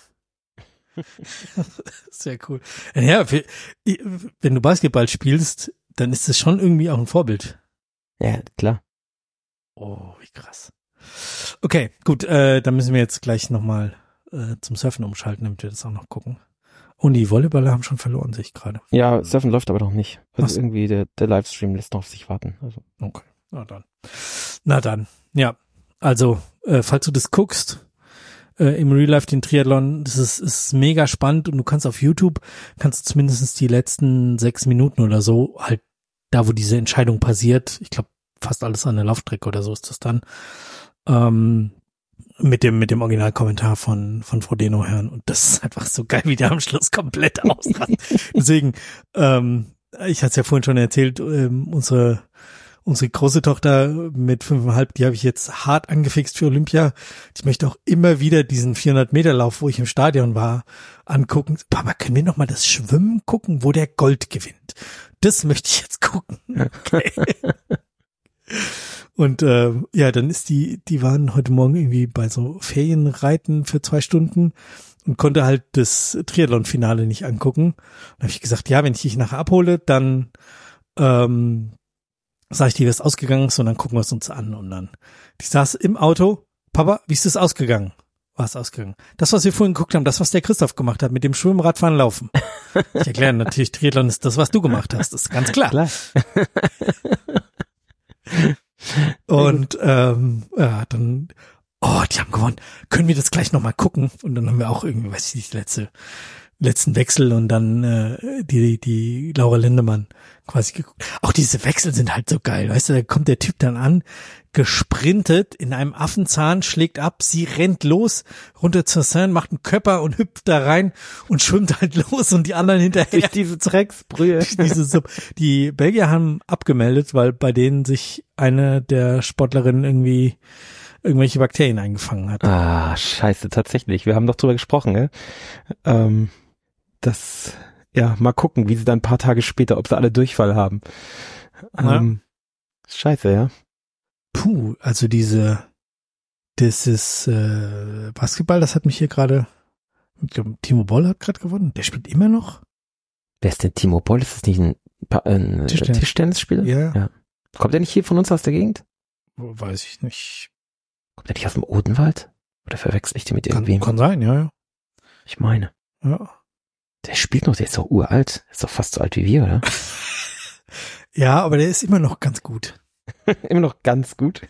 Sehr cool. Ja, für, wenn du Basketball spielst, dann ist das schon irgendwie auch ein Vorbild. Ja, klar. Oh, wie krass. Okay, gut, äh, dann müssen wir jetzt gleich nochmal äh, zum Surfen umschalten, damit wir das auch noch gucken. Und die Volleyballer haben schon verloren, sehe ich gerade. Ja, Surfen läuft aber noch nicht. Also so. Irgendwie der, der Livestream lässt noch auf sich warten. Also. Okay, na dann. Na dann, ja. Also, äh, falls du das guckst, äh, im Real Life den Triathlon, das ist, ist mega spannend und du kannst auf YouTube, kannst du zumindest die letzten sechs Minuten oder so, halt da, wo diese Entscheidung passiert, ich glaube fast alles an der Laufstrecke oder so ist das dann. Ähm, mit dem mit dem Originalkommentar von von Frodeno hören. Und das ist einfach so geil, wie der am Schluss komplett ausrastet. Deswegen, ähm, ich hatte es ja vorhin schon erzählt, ähm, unsere Unsere große Tochter mit fünfeinhalb, die habe ich jetzt hart angefixt für Olympia. Ich möchte auch immer wieder diesen vierhundert Meter Lauf, wo ich im Stadion war, angucken. Papa, können wir noch mal das Schwimmen gucken, wo der Gold gewinnt? Das möchte ich jetzt gucken. Okay. Und äh, ja, dann ist die, die waren heute Morgen irgendwie bei so Ferienreiten für zwei Stunden und konnte halt das Triathlon-Finale nicht angucken. Dann habe ich gesagt, ja, wenn ich dich nachher abhole, dann ähm, sag ich dir, wie es ausgegangen ist und dann gucken wir es uns an. Und dann, ich saß im Auto, Papa, wie ist es ausgegangen? War es ausgegangen? Das, was wir vorhin geguckt haben, das, was der Christoph gemacht hat, mit dem Schwimmen, Radfahren, Laufen. Ich erkläre natürlich, Triathlon ist das, was du gemacht hast, das ist ganz klar. klar. Und ähm, ja, dann, oh, die haben gewonnen. Können wir das gleich nochmal gucken? Und dann haben wir auch irgendwie, weiß ich nicht, letzte letzten Wechsel und dann äh, die die Laura Lindemann quasi geguckt. Auch diese Wechsel sind halt so geil, weißt du, da kommt der Typ dann an, gesprintet in einem Affenzahn, schlägt ab, sie rennt los, runter zur Seine, macht einen Köpper und hüpft da rein und schwimmt halt los und die anderen hinterher. Durch diese Drecksbrühe. diese Sub- die Belgier haben abgemeldet, weil bei denen sich eine der Sportlerinnen irgendwie irgendwelche Bakterien eingefangen hat. Ah, scheiße, tatsächlich. Wir haben doch drüber gesprochen, ne? Ähm, das, ja, mal gucken, wie sie dann ein paar Tage später, ob sie alle Durchfall haben. Ähm, ja. Scheiße, ja. Puh, also diese, das ist äh, Basketball, das hat mich hier gerade, ich glaube, Timo Boll hat gerade gewonnen. Der spielt immer noch. Wer ist denn Timo Boll? Ist das nicht ein, ein Tischtennis. Tischtennisspieler? Ja. ja. Kommt der nicht hier von uns aus der Gegend? Weiß ich nicht. Kommt der nicht aus dem Odenwald? Oder verwechsel ich den mit Kann, irgendwem? kann sein, ja, ja. Ich meine. Ja. Der spielt noch, der ist doch uralt. Ist doch fast so alt wie wir, oder? Ja, aber der ist immer noch ganz gut. Immer noch ganz gut.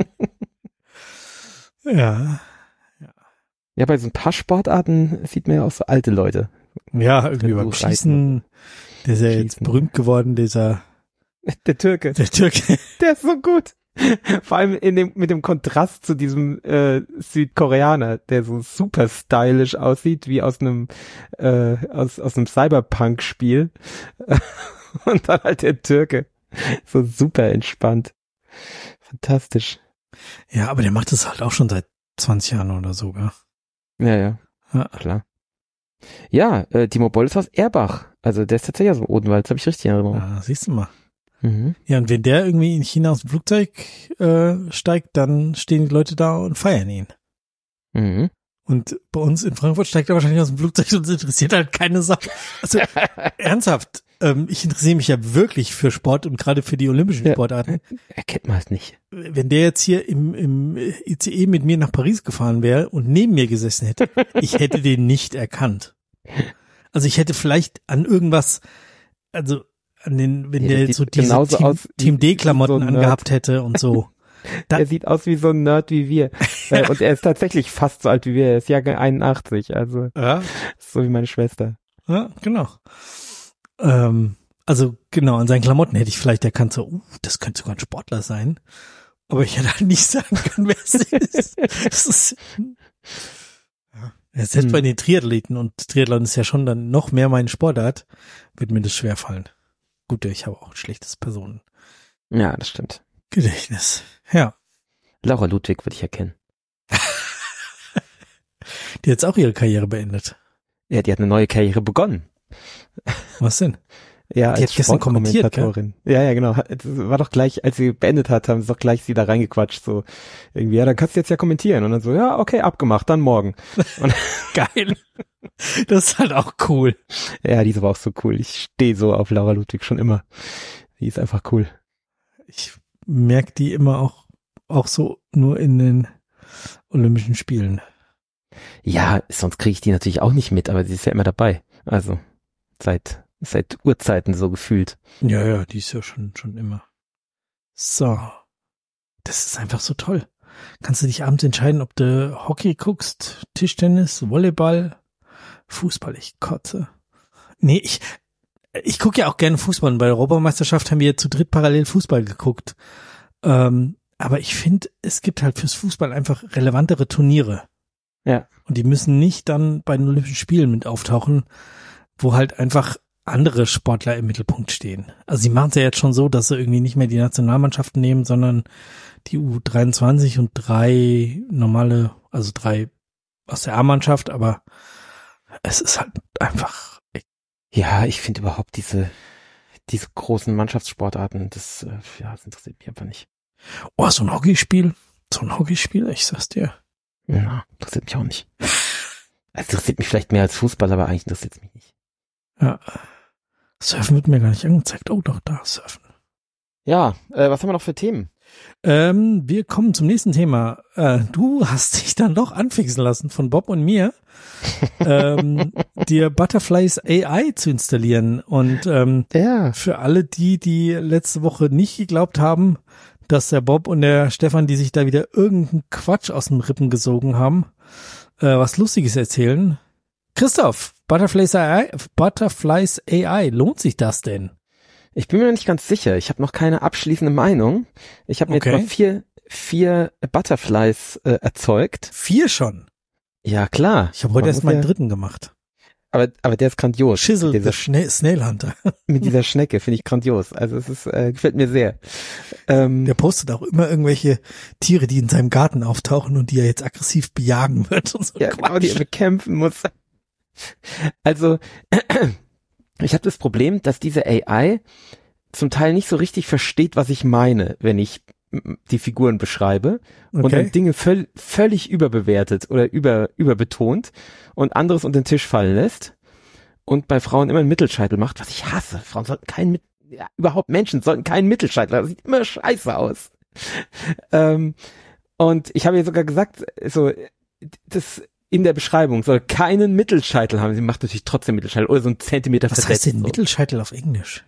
Ja. Ja, bei so ein paar Sportarten sieht man ja auch so alte Leute. Ja, irgendwie beim Schießen, der ist ja jetzt berühmt geworden, dieser Der Türke. Der Türke. Der ist so gut. Vor allem in dem, mit dem Kontrast zu diesem äh, Südkoreaner, der so super stylisch aussieht, wie aus einem äh, aus aus einem Cyberpunk-Spiel. Und dann halt der Türke. So super entspannt. Fantastisch. Ja, aber der macht das halt auch schon seit zwanzig Jahren oder so, gell? Ja, ja. Ja. Klar. Ja, äh, Timo Boll ist aus Erbach. Also der ist tatsächlich aus dem Odenwald, das habe ich richtig in Erinnerung. Ja, siehst du mal. Mhm. Ja, und wenn der irgendwie in China aus dem Flugzeug äh, steigt, dann stehen die Leute da und feiern ihn. Mhm. Und bei uns in Frankfurt steigt er wahrscheinlich aus dem Flugzeug und es interessiert halt keine Sache. Also ernsthaft, ähm, ich interessiere mich ja wirklich für Sport und gerade für die olympischen ja. Sportarten. Erkennt man es nicht. Wenn der jetzt hier im, im I C E mit mir nach Paris gefahren wäre und neben mir gesessen hätte, ich hätte den nicht erkannt. Also ich hätte vielleicht an irgendwas, also an den, wenn ja, der so diese Team, aus, Team D-Klamotten so angehabt hätte und so. Da, er sieht aus wie so ein Nerd wie wir. Ja. Und er ist tatsächlich fast so alt wie wir. Er ist Jahrgang einundachtzig, also ja. So wie meine Schwester. Ja, genau. Ähm, also genau, an seinen Klamotten hätte ich vielleicht erkannt, so, uh, das könnte sogar ein Sportler sein. Aber ich hätte halt nicht sagen können, wer es ist. Das ist ja. Selbst hm. bei den Triathleten, und Triathlon ist ja schon dann noch mehr meine Sportart, wird mir das schwerfallen. Gut, ich habe auch ein schlechtes Personen. Ja, das stimmt. Gedächtnis. Ja. Laura Ludwig würde ich erkennen. Die hat jetzt auch ihre Karriere beendet. Ja, die hat eine neue Karriere begonnen. Was denn? Ja, die als hat gestern kommentiert, ja, ja, genau. Das war doch gleich, als sie beendet hat, haben sie doch gleich sie da reingequatscht, so irgendwie, ja, dann kannst du jetzt ja kommentieren. Und dann so, ja, okay, abgemacht, dann morgen. Und geil. Das ist halt auch cool. Ja, die ist aber auch so cool. Ich stehe so auf Laura Ludwig schon immer. Die ist einfach cool. Ich merke die immer auch, auch so nur in den Olympischen Spielen. Ja, sonst kriege ich die natürlich auch nicht mit, aber sie ist ja immer dabei. Also seit seit Urzeiten so gefühlt. Ja, ja, die ist ja schon schon immer. So. Das ist einfach so toll. Kannst du dich abends entscheiden, ob du Hockey guckst, Tischtennis, Volleyball, Fußball, ich kotze. Nee, ich ich gucke ja auch gerne Fußball. Bei der Europameisterschaft haben wir zu dritt parallel Fußball geguckt. Ähm, aber ich finde, es gibt halt fürs Fußball einfach relevantere Turniere. Ja. Und die müssen nicht dann bei den Olympischen Spielen mit auftauchen, wo halt einfach andere Sportler im Mittelpunkt stehen. Also sie machen es ja jetzt schon so, dass sie irgendwie nicht mehr die Nationalmannschaften nehmen, sondern die U dreiundzwanzig und drei normale, also drei aus der A-Mannschaft, aber es ist halt einfach. Ja, ich finde überhaupt diese diese großen Mannschaftssportarten, das, äh, ja, das interessiert mich einfach nicht. Oh, so ein Hockeyspiel, so ein Hockeyspiel, ich sag's dir. Ja, interessiert mich auch nicht. Es interessiert mich vielleicht mehr als Fußball, aber eigentlich interessiert es mich nicht. Ja. Surfen wird mir gar nicht angezeigt. Oh, doch, da, Surfen. Ja, äh, was haben wir noch für Themen? Ähm, wir kommen zum nächsten Thema. Äh, du hast dich dann doch anfixen lassen von Bob und mir, ähm, dir Butterflies A I zu installieren. Und ähm, Ja. für alle die, die letzte Woche nicht geglaubt haben, dass der Bob und der Stefan, die sich da wieder irgendeinen Quatsch aus den Rippen gesogen haben, äh, was Lustiges erzählen. Christoph, Butterflies A I, Butterflies A I, lohnt sich das denn? Ich bin mir noch nicht ganz sicher. Ich habe noch keine abschließende Meinung. Ich habe mir Okay. jetzt mal vier, vier Butterflies äh, erzeugt. Vier schon. Ja, klar. Ich habe heute Man erst muss meinen ja, dritten gemacht. aber, aber der ist grandios. Schissel, Dieser, der Schne- Snail Hunter. mit dieser Schnecke finde ich grandios. Also es ist, äh, gefällt mir sehr. Ähm, Der postet auch immer irgendwelche Tiere, die in seinem Garten auftauchen und die er jetzt aggressiv bejagen wird und so. ja, genau, die er bekämpfen muss. Also, ich habe das Problem, dass diese A I zum Teil nicht so richtig versteht, was ich meine, wenn ich m- die Figuren beschreibe und Okay. dann Dinge völ- völlig überbewertet oder über überbetont und anderes unter den Tisch fallen lässt und bei Frauen immer einen Mittelscheitel macht, was ich hasse. Frauen sollten keinen, Mit- ja, überhaupt Menschen sollten keinen Mittelscheitel haben. Das sieht immer scheiße aus. ähm, und ich habe ihr sogar gesagt, so, das in der Beschreibung soll keinen Mittelscheitel haben. Sie macht natürlich trotzdem Mittelscheitel oder so einen Zentimeter Was versetzt. heißt denn so. Mittelscheitel auf Englisch?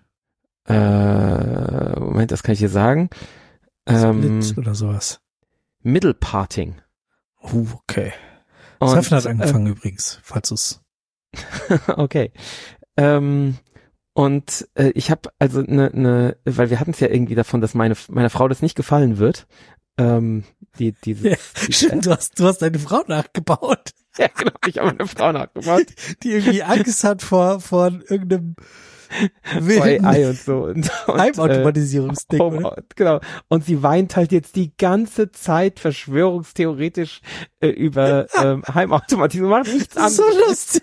Äh, Moment, das kann ich hier sagen. Ähm, Split oder sowas. Middle Parting. Uh, okay. Und, Surfen hat angefangen übrigens, falls du's. Äh, okay. Ähm, und äh, ich habe also eine, ne, weil wir hatten es ja irgendwie davon, dass meine meiner Frau das nicht gefallen wird. Ähm, die diese Ja, die, stimmt, du hast, du hast deine Frau nachgebaut, ja genau, ich habe meine Frau nachgemacht. die irgendwie Angst hat vor, vor irgendeinem wilden A I und so und, und Heimautomatisierungsding, äh, oder? Home, genau. Und sie weint halt jetzt die ganze Zeit verschwörungstheoretisch äh, über ähm, Heimautomatisierung. Macht nichts Das ist anderes. so lustig.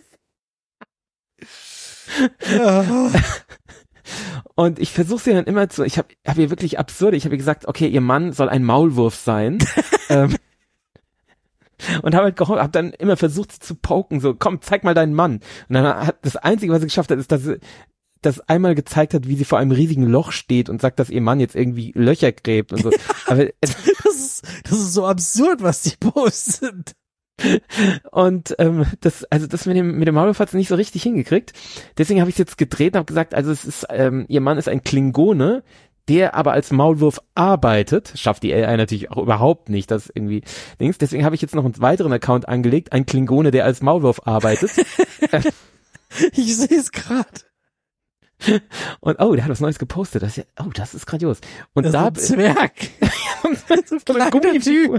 Ja. Und ich versuche sie dann immer zu, ich habe hab ihr wirklich absurde, ich habe ihr gesagt, okay, ihr Mann soll ein Maulwurf sein. ähm, und habe halt gehofft, hab dann immer versucht, sie zu poken, so, komm, zeig mal deinen Mann. Und dann hat das Einzige, was sie geschafft hat, ist, dass sie das einmal gezeigt hat, wie sie vor einem riesigen Loch steht und sagt, dass ihr Mann jetzt irgendwie Löcher gräbt und so. Aber es, Das ist, das ist so absurd, was die postet. und ähm, das, also das mit dem mit dem Maulwurf hat sie nicht so richtig hingekriegt. Deswegen habe ich es jetzt gedreht und habe gesagt, also es ist, ähm, ihr Mann ist ein Klingone, der aber als Maulwurf arbeitet. Schafft die A I natürlich auch überhaupt nicht, das irgendwie Dings. Deswegen habe ich jetzt noch einen weiteren Account angelegt, ein Klingone, der als Maulwurf arbeitet. Ich sehe es gerade. Und oh, der hat was Neues gepostet. Das ist ja, oh, das ist grandios. Und Das ist da ein Zwerg. so ein kleiner Gummifigur.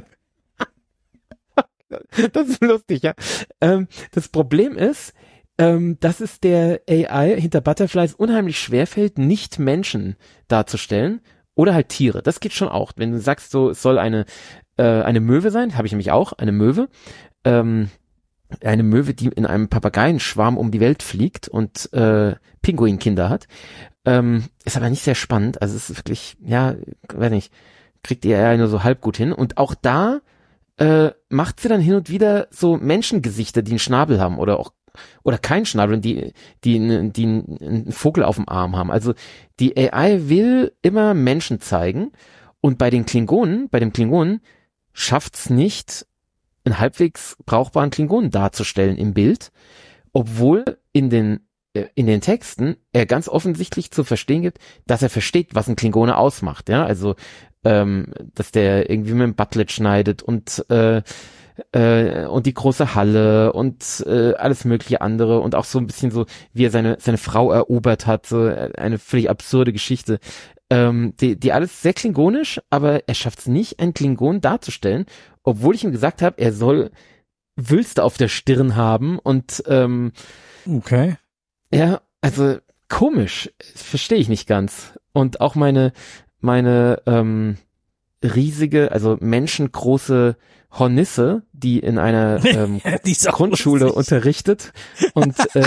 Das ist lustig, ja. Ähm, das Problem ist, ähm, dass es der A I hinter Butterflies unheimlich schwerfällt, nicht Menschen darzustellen oder halt Tiere. Das geht schon auch. Wenn du sagst, so es soll eine äh, eine Möwe sein, habe ich nämlich auch, eine Möwe. Ähm, eine Möwe, die in einem Papageienschwarm um die Welt fliegt und äh, Pinguinkinder hat. Ähm, ist aber nicht sehr spannend. Also es ist wirklich, ja, weiß nicht, kriegt die A I nur so halb gut hin. Und auch da äh, macht sie dann hin und wieder so Menschengesichter, die einen Schnabel haben oder auch oder keinen Schnabel, die die, die, die einen Vogel auf dem Arm haben. Also die A I will immer Menschen zeigen und bei den Klingonen, bei dem Klingonen schafft's nicht, einen halbwegs brauchbaren Klingonen darzustellen im Bild, obwohl in den äh, in den Texten er ganz offensichtlich zu verstehen gibt, dass er versteht, was ein Klingone ausmacht. Ja, also ähm, dass der irgendwie mit dem Butlet schneidet und äh, äh, und die große Halle und äh, alles mögliche andere und auch so ein bisschen so, wie er seine seine Frau erobert hat, so eine völlig absurde Geschichte. ähm, die, die alles sehr klingonisch, aber er schafft es nicht, einen Klingon darzustellen, obwohl ich ihm gesagt habe, er soll Wülste auf der Stirn haben und ähm, okay. Ja, also komisch, verstehe ich nicht ganz. Und auch meine meine ähm, riesige, also menschengroße Hornisse, die in einer ähm, die Grundschule lustig. unterrichtet und äh,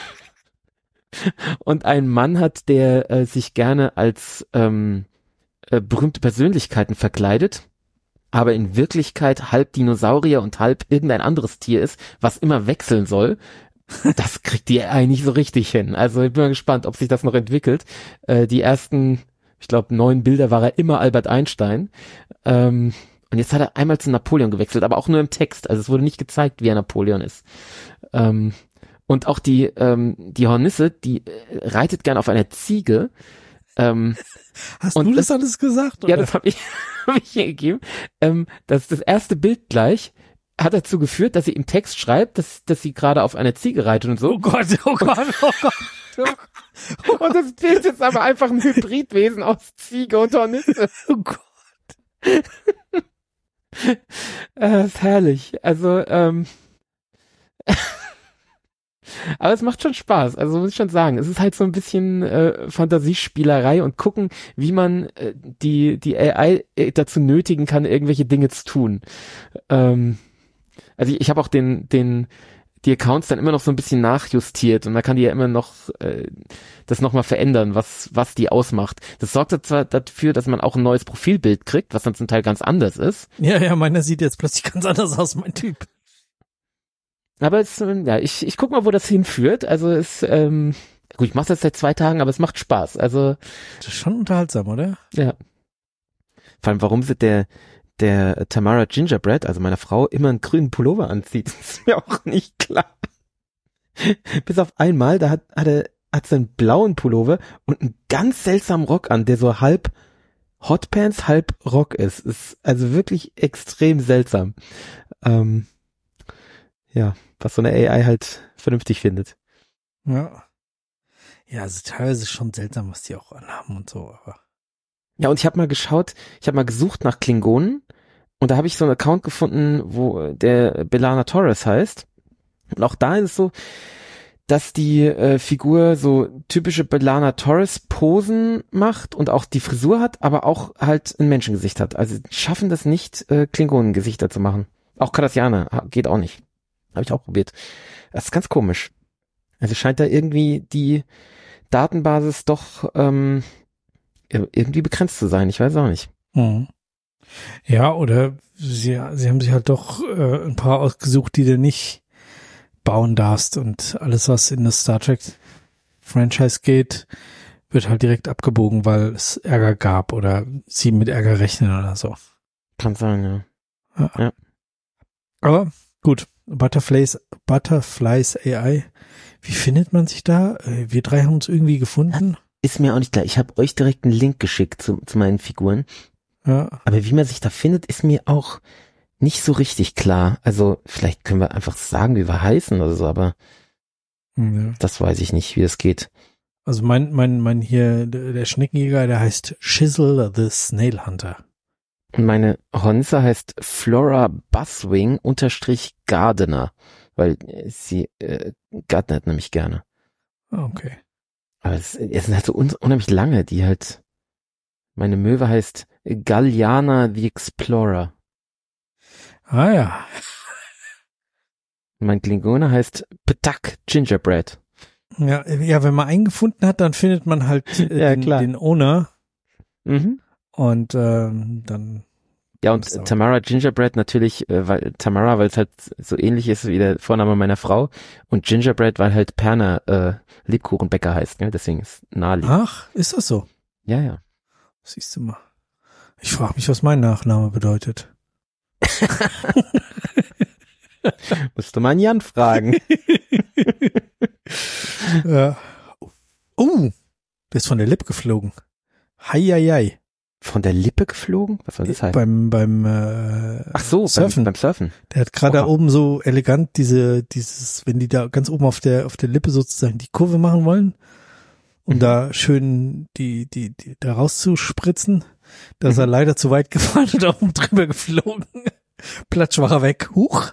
und einen Mann hat, der äh, sich gerne als ähm, äh, berühmte Persönlichkeiten verkleidet, aber in Wirklichkeit halb Dinosaurier und halb irgendein anderes Tier ist, was immer wechseln soll. Das kriegt die A I nicht so richtig hin. Also ich bin mal gespannt, ob sich das noch entwickelt. Äh, die ersten, ich glaube, neun Bilder war er immer Albert Einstein. Ähm, und jetzt hat er einmal zu Napoleon gewechselt, aber auch nur im Text. Also es wurde nicht gezeigt, wie er Napoleon ist. Ähm, und auch die ähm, die Hornisse, die äh, reitet gern auf einer Ziege. Ähm, Hast und du das, das alles gesagt? Ja, oder? das habe ich, hab ich hier gegeben. Ähm, das, das erste Bild gleich hat dazu geführt, dass sie im Text schreibt, dass, dass sie gerade auf einer Ziege reitet und so. Oh Gott, oh Gott, oh Gott. Und das Bild ist aber einfach ein Hybridwesen aus Ziege und Hornisse. Oh Gott. äh, das ist herrlich. Also, ähm, aber es macht schon Spaß, also muss ich schon sagen. Es ist halt so ein bisschen äh, Fantasiespielerei und gucken, wie man äh, die die A I dazu nötigen kann, irgendwelche Dinge zu tun. Ähm, also ich, ich habe auch den den die Accounts dann immer noch so ein bisschen nachjustiert und man kann die ja immer noch äh, das nochmal verändern, was was die ausmacht. Das sorgt zwar dafür, dass man auch ein neues Profilbild kriegt, was dann zum Teil ganz anders ist. Ja, ja, meiner sieht jetzt plötzlich ganz anders aus, mein Typ. Aber es, ja, ich, ich guck mal, wo das hinführt. Also es, ähm, gut, ich mache das seit zwei Tagen, aber es macht Spaß. Also Das ist schon unterhaltsam, oder? ja. Vor allem, warum sie der der Tamara Gingerbread, also meiner Frau, immer einen grünen Pullover anzieht, ist mir auch nicht klar. Bis auf einmal, da hat hat er hat sie einen blauen Pullover und einen ganz seltsamen Rock an, der so halb Hotpants, halb Rock ist. Ist also wirklich extrem seltsam. Ähm, ja, was so eine A I halt vernünftig findet. Ja. Ja, also teilweise ist schon seltsam, was die auch anhaben und so, aber. Ja, und ich habe mal geschaut, ich habe mal gesucht nach Klingonen und da habe ich so einen Account gefunden, wo der B'Elanna Torres heißt. Und auch da ist es so, dass die äh, Figur so typische B'Elanna Torres Posen macht und auch die Frisur hat, aber auch halt ein Menschengesicht hat. Also die schaffen das nicht, äh, Klingonengesichter zu machen. Auch Cardassianer geht auch nicht. Habe ich auch probiert. Das ist ganz komisch. Also scheint da irgendwie die Datenbasis doch ähm, irgendwie begrenzt zu sein. Ich weiß auch nicht. Mhm. Ja, oder sie, sie haben sich halt doch äh, ein paar ausgesucht, die du nicht bauen darfst und alles, was in das Star Trek Franchise geht, wird halt direkt abgebogen, weil es Ärger gab oder sie mit Ärger rechnen oder so. Kann sein, ja. Ja. Ja. Aber gut, Butterflies, Butterflies A I, wie findet man sich da? Wir drei haben uns irgendwie gefunden. Ist mir auch nicht klar. Ich habe euch direkt einen Link geschickt zu, zu meinen Figuren. Ja. Aber wie man sich da findet, ist mir auch nicht so richtig klar. Also vielleicht können wir einfach sagen, wie wir heißen oder so, aber Ja. das weiß ich nicht, wie das geht. Also mein, mein, mein hier, der der Schneckenjäger, der heißt Shizzle the Snail Hunter. Und meine Hornisse heißt Flora Buswing unterstrich Gardener, weil sie äh, gardnert nämlich gerne. Ah, okay. Aber es, es sind halt so un unheimlich lange, die halt, meine Möwe heißt Galliana the Explorer. Ah ja. Und mein Klingone heißt Petak Gingerbread. Ja, ja, wenn man einen gefunden hat, dann findet man halt äh, Ja, den, klar. den Owner Mhm. und ähm, dann Ja, und Das auch. Tamara Gingerbread natürlich, äh, weil Tamara, weil es halt so ähnlich ist wie der Vorname meiner Frau, und Gingerbread, weil halt Perner äh, Lebkuchenbäcker heißt, ne? Deswegen ist naheliegend. Ach, ist das so? Ja, ja. Siehst du mal. Ich frage mich, was mein Nachname bedeutet. Musst du mal einen Jan fragen. Ja. Oh, der ist von der Lippe geflogen. Heieiei. Von der Lippe geflogen? Was soll das heißen? Beim beim äh, Ach so, Surfen. Beim, beim Surfen. Der hat gerade da Oha. oben so elegant diese dieses, wenn die da ganz oben auf der auf der Lippe sozusagen die Kurve machen wollen um mhm. da schön die, die, die, da rauszuspritzen. Da ist mhm. er leider zu weit gefahren und oben drüber geflogen. Platsch war er weg. Huch.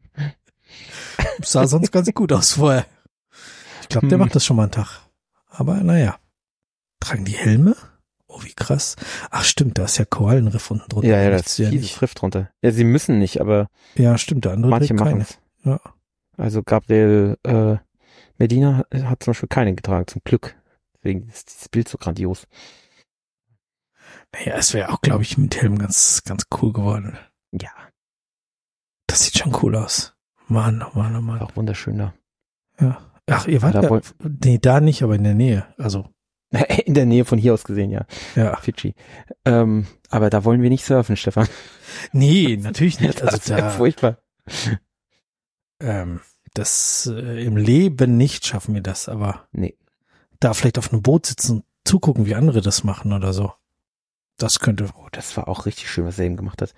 Sah sonst ganz gut aus vorher. Ich glaube, der mhm. macht das schon mal einen Tag. Aber naja. Tragen die Helme? Oh, wie krass. Ach stimmt, da ist ja Korallenriff unten drunter. Ja, ja, da ist dieses Riff drunter. Ja, sie müssen nicht, aber ja, stimmt, der andere manche machen es. Ja. Also Gabriel äh, Medina hat, hat zum Beispiel keine getragen, zum Glück. Deswegen ist dieses Bild so grandios. Naja, es wäre auch, glaube ich, mit Helm ganz, ganz cool geworden. Ja. Das sieht schon cool aus. Mann, oh Mann, oh Mann. Auch wunderschön da. Ja. Ach, ihr wart ja, da, nee, da nicht, aber in der Nähe, also. In der Nähe von hier aus gesehen, ja. Ja. Fidschi. Ähm, aber da wollen wir nicht surfen, Stefan. Nee, natürlich nicht. Also das ist ja furchtbar. Ähm, das äh, im Leben nicht schaffen wir das, aber nee. Da vielleicht auf einem Boot sitzen und zugucken, wie andere das machen oder so. Das könnte. Oh, das war auch richtig schön, was er eben gemacht hat.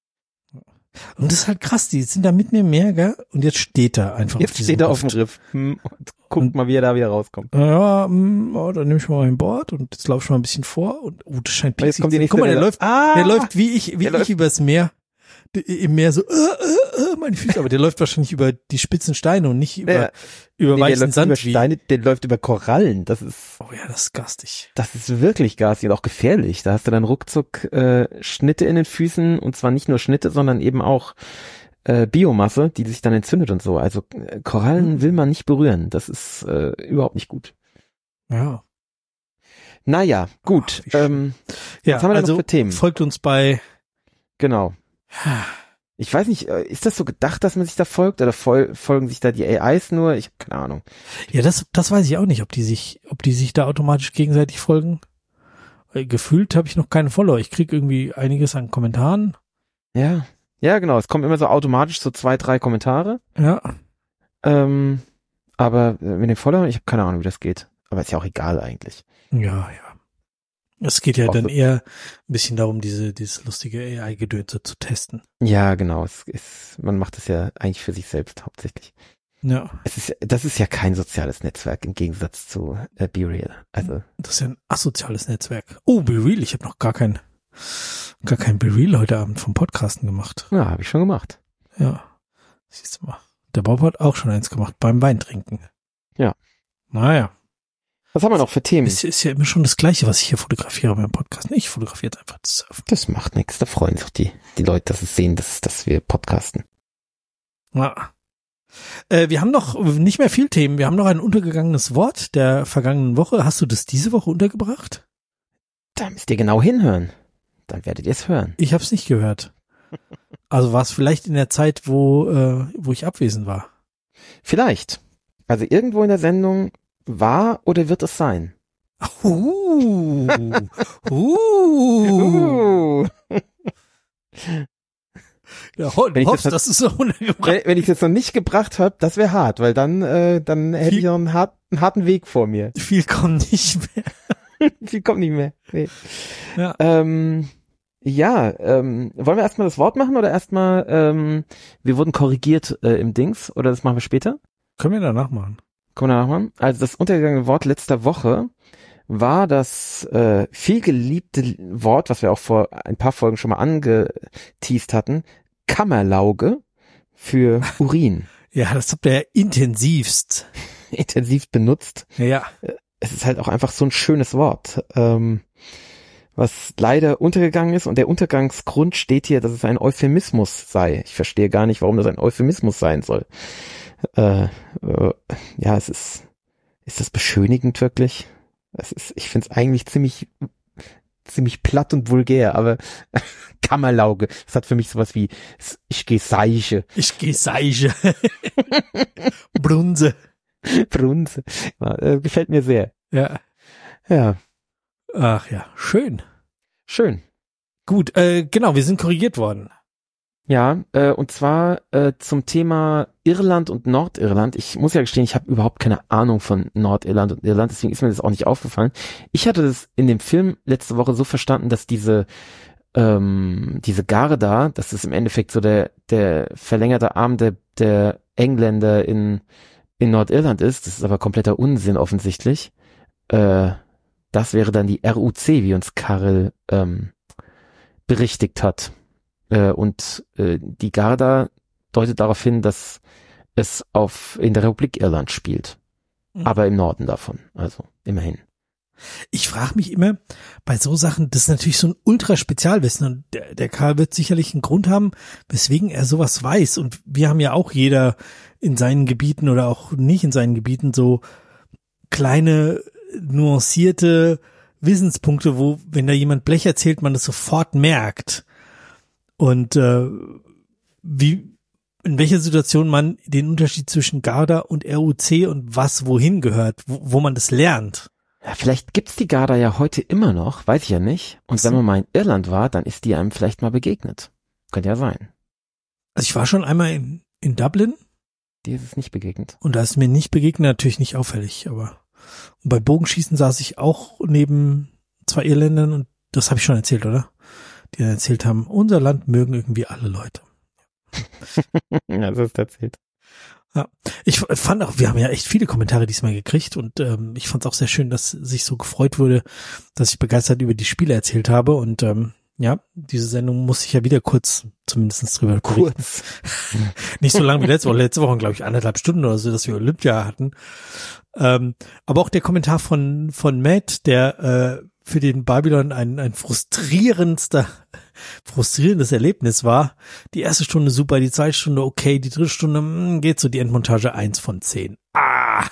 Und das ist halt krass, die sind da mitten im Meer, gell? Und jetzt steht er einfach jetzt auf steht er auf dem Riff. Hm, und guckt und, mal, wie er da wieder rauskommt. Ja, oh, dann nehme ich mal mein Board und jetzt laufe ich mal ein bisschen vor und oh, das scheint jetzt kommt die nächste Guck mal, der Welle. läuft, ah, der läuft wie ich, wie ich läuft. übers Meer. Im Meer so, äh, äh, äh, meine Füße, aber der läuft wahrscheinlich über die spitzen Steine und nicht über, ja. über nee, weichen der läuft Sand. Über Steine, der läuft über Korallen, das ist. Oh ja, das ist garstig. Das ist wirklich garstig und auch gefährlich. Da hast du dann ruckzuck äh, Schnitte in den Füßen und zwar nicht nur Schnitte, sondern eben auch äh, Biomasse, die sich dann entzündet und so. Also äh, Korallen mhm. will man nicht berühren. Das ist äh, überhaupt nicht gut. Ja. Naja, gut. Ach, ähm, ja, was haben wir also noch für Themen? Folgt uns bei. Genau. Ich weiß nicht, ist das so gedacht, dass man sich da folgt oder fol- folgen sich da die A Is nur? Ich habe keine Ahnung. Ja, das das weiß ich auch nicht, ob die sich ob die sich da automatisch gegenseitig folgen. Gefühlt habe ich noch keinen Follower. Ich kriege irgendwie einiges an Kommentaren. Ja, ja genau. Es kommen immer so automatisch so zwei, drei Kommentare. Ja. Ähm, aber mit den Followern, ich habe keine Ahnung, wie das geht. Aber ist ja auch egal eigentlich. Ja, ja. Es geht ja auch dann so eher ein bisschen darum, diese dieses lustige A I-Gedönse zu testen. Ja, genau. Es ist, man macht es ja eigentlich für sich selbst hauptsächlich. Ja. Es ist, das ist ja kein soziales Netzwerk im Gegensatz zu äh, BeReal. Also das ist ja ein asoziales Netzwerk. Oh, BeReal, ich habe noch gar kein gar kein BeReal heute Abend vom Podcasten gemacht. Ja, habe ich schon gemacht. Ja. Siehst du mal. Der Bob hat auch schon eins gemacht beim Weintrinken. Ja. Naja. Was haben wir noch für Themen? Es ist ja immer schon das Gleiche, was ich hier fotografiere beim Podcast. Ich fotografiere jetzt einfach das Surfen. Das macht nichts. Da freuen sich die, die Leute, dass es sehen, dass, dass wir podcasten. Ja. Äh, wir haben noch nicht mehr viel Themen. Wir haben noch ein untergegangenes Wort der vergangenen Woche. Hast du das diese Woche untergebracht? Da müsst ihr genau hinhören. Dann werdet ihr es hören. Ich habe es nicht gehört. Also war es vielleicht in der Zeit, wo, äh, wo ich abwesend war? Vielleicht. Also irgendwo in der Sendung war oder wird es sein? Uh, uh. Ja, ho- wenn ich hoffst, das, das ist so untergebracht. Wenn, wenn ich es jetzt noch nicht gebracht habe, das wäre hart, weil dann, äh, dann hätte Viel, ich noch einen, hart, einen harten Weg vor mir. Viel kommt nicht mehr. Viel kommt nicht mehr. Nee. Ja. Ähm, ja, ähm, wollen wir erstmal das Wort machen oder erstmal, ähm, wir wurden korrigiert äh, im Dings oder das machen wir später? Können wir danach machen. Können wir danach machen? Also das untergegangene Wort letzter Woche war das äh, vielgeliebte Wort, was wir auch vor ein paar Folgen schon mal angeteast hatten, Kammerlauge für Urin. Ja, das habt ihr ja intensivst. Intensiv benutzt. Ja. Es ist halt auch einfach so ein schönes Wort, ähm, was leider untergegangen ist und der Untergangsgrund steht hier, dass es ein Euphemismus sei. Ich verstehe gar nicht, warum das ein Euphemismus sein soll. Äh, äh, ja, es ist, ist das beschönigend wirklich? Es ist, ich finde es eigentlich ziemlich, ziemlich platt und vulgär, aber Kammerlauge, das hat für mich sowas wie, ich geh Seiche. Ich geh Seiche. Brunse. Brunse. Ja, äh, gefällt mir sehr. Ja. Ja. Ach ja, schön. Schön. Gut, äh, genau, wir sind korrigiert worden. Ja, äh, und zwar äh, zum Thema Irland und Nordirland. Ich muss ja gestehen, ich habe überhaupt keine Ahnung von Nordirland und Irland, deswegen ist mir das auch nicht aufgefallen. Ich hatte das in dem Film letzte Woche so verstanden, dass diese ähm, diese Garda, dass das im Endeffekt so der der verlängerte Arm der der Engländer in in Nordirland ist. Das ist aber kompletter Unsinn offensichtlich. äh, das wäre dann die R U C, wie uns Karel ähm, berichtigt hat. Äh, und äh, die Garda deutet darauf hin, dass es auf in der Republik Irland spielt. Mhm. Aber im Norden davon, also immerhin. Ich frage mich immer, bei so Sachen, das ist natürlich so ein Ultra-Spezialwissen und der, der Karl wird sicherlich einen Grund haben, weswegen er sowas weiß. Und wir haben ja auch jeder in seinen Gebieten oder auch nicht in seinen Gebieten so kleine, nuancierte Wissenspunkte, wo, wenn da jemand Blech erzählt, man das sofort merkt. Und äh, wie, in welcher Situation man den Unterschied zwischen Garda und R U C und was wohin gehört, wo, wo man das lernt. Ja, vielleicht gibt's die Garda ja heute immer noch, weiß ich ja nicht. Und so. Wenn man mal in Irland war, dann ist die einem vielleicht mal begegnet. Könnte ja sein. Also ich war schon einmal in, in Dublin. Die ist es nicht begegnet. Und da ist mir nicht begegnet, natürlich nicht auffällig, aber und bei Bogenschießen saß ich auch neben zwei Irländern und das habe ich schon erzählt, oder? Die dann erzählt haben, unser Land mögen irgendwie alle Leute. Ja, das hast du erzählt. Ja, ich fand auch, wir haben ja echt viele Kommentare diesmal gekriegt und ähm, ich fand es auch sehr schön, dass sich so gefreut wurde, dass ich begeistert über die Spiele erzählt habe und ähm, ja, diese Sendung muss ich ja wieder kurz zumindest drüber berichten. Kurz. Nicht so lang wie letzte Woche, letzte Woche glaube ich anderthalb Stunden oder so, dass wir Olympia hatten. Ähm, aber auch der Kommentar von von Matt, der äh, für den Babylon ein ein frustrierendster frustrierendes Erlebnis war. Die erste Stunde super, die zweite Stunde okay, die dritte Stunde mh, geht so die Endmontage eins von zehn. Ah!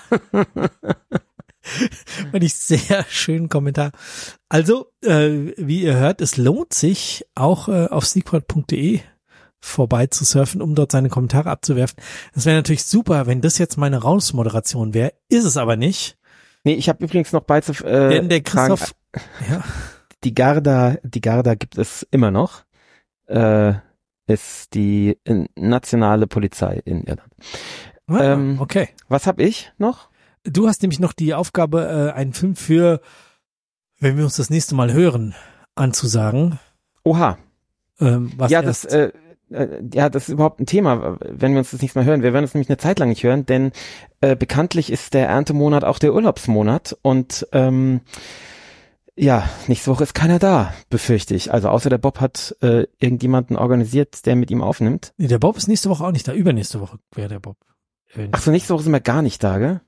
Fand ich sehr schönen Kommentar. Also, äh, wie ihr hört, es lohnt sich auch äh, auf sneakpot punkt de vorbei zu surfen, um dort seine Kommentare abzuwerfen. Das wäre natürlich super, wenn das jetzt meine Rausmoderation wäre. Ist es aber nicht. Nee, ich habe übrigens noch beizuf äh, Denn der Christoph, ja. Die Garda, die Garda gibt es immer noch. Äh, ist die äh, nationale Polizei in Irland. Ah, ähm, okay. Was habe ich noch? Du hast nämlich noch die Aufgabe, äh, einen Film für, wenn wir uns das nächste Mal hören, anzusagen. Oha. Ähm, was ja, das, äh, äh, ja, das ist überhaupt ein Thema, wenn wir uns das nächste Mal hören. Wir werden uns nämlich eine Zeit lang nicht hören, denn äh, bekanntlich ist der Erntemonat auch der Urlaubsmonat und ähm, ja, nächste Woche ist keiner da, befürchte ich. Also außer der Bob hat äh, irgendjemanden organisiert, der mit ihm aufnimmt. Nee, der Bob ist nächste Woche auch nicht da. Übernächste Woche wäre der Bob. Ach so, nächste Woche sind wir gar nicht da, gell?